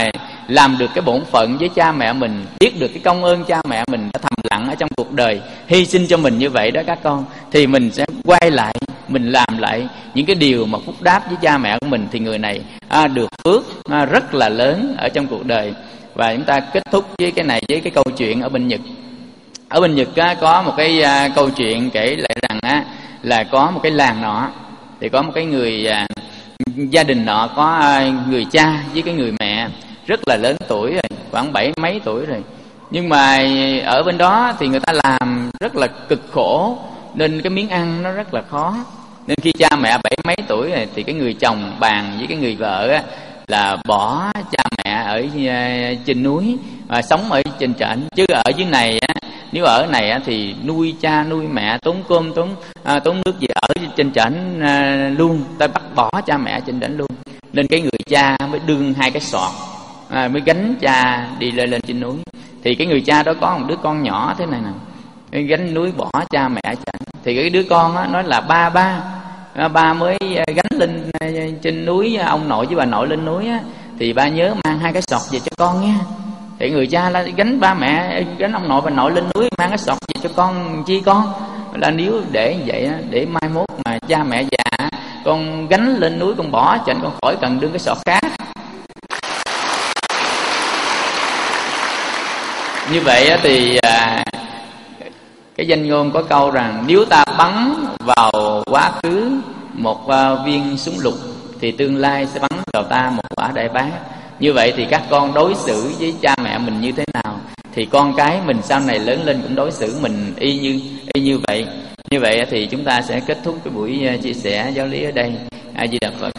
làm được cái bổn phận với cha mẹ mình, biết được cái công ơn cha mẹ mình đã thầm lặng ở trong cuộc đời, hy sinh cho mình như vậy đó các con, thì mình sẽ quay lại, mình làm lại những cái điều mà phúc đáp với cha mẹ của mình, thì người này à, được phước à, rất là lớn ở trong cuộc đời. Và chúng ta kết thúc với cái này, với cái câu chuyện ở bên Nhật. Ở bên Nhật á, có một cái à, câu chuyện kể lại rằng á, là có một cái làng nọ, thì có một cái người à, gia đình nọ có à, người cha với cái người mẹ rất là lớn tuổi rồi, khoảng bảy mấy tuổi rồi. Nhưng mà ở bên đó thì người ta làm rất là cực khổ, nên cái miếng ăn nó rất là khó. Nên khi cha mẹ bảy mấy tuổi rồi, thì cái người chồng bàn với cái người vợ á, là bỏ cha mẹ ở trên núi và sống ở trên trển, chứ ở dưới này á, nếu ở này á, thì nuôi cha nuôi mẹ, tốn cơm tốn à, tốn nước gì, ở trên trển à, luôn, ta bắt bỏ cha mẹ trên trển luôn. Nên cái người cha mới đương hai cái sọt, à, mới gánh cha đi lên lên trên núi. Thì cái người cha đó có một đứa con nhỏ thế này nè, gánh núi bỏ cha mẹ trển. Thì cái đứa con á nói là ba ba ba mới gánh lên trên núi, ông nội với bà nội lên núi á, thì ba nhớ mang hai cái sọt về cho con nha. Thì người cha là gánh ba mẹ, gánh ông nội bà nội lên núi, mang cái sọt về cho con chi con, là nếu để như vậy á, để mai mốt mà cha mẹ già con gánh lên núi con bỏ cho anh, con khỏi cần đương cái sọt khác. Như vậy á, thì à, cái danh ngôn có câu rằng nếu ta bắn vào quá khứ một uh, viên súng lục, thì tương lai sẽ bắn vào ta một quả đại bác. Như vậy thì các con đối xử với cha mẹ mình như thế nào, thì con cái mình sau này lớn lên cũng đối xử mình y như y như vậy. Như vậy thì chúng ta sẽ kết thúc cái buổi chia sẻ giáo lý ở đây. A Di Đà Phật.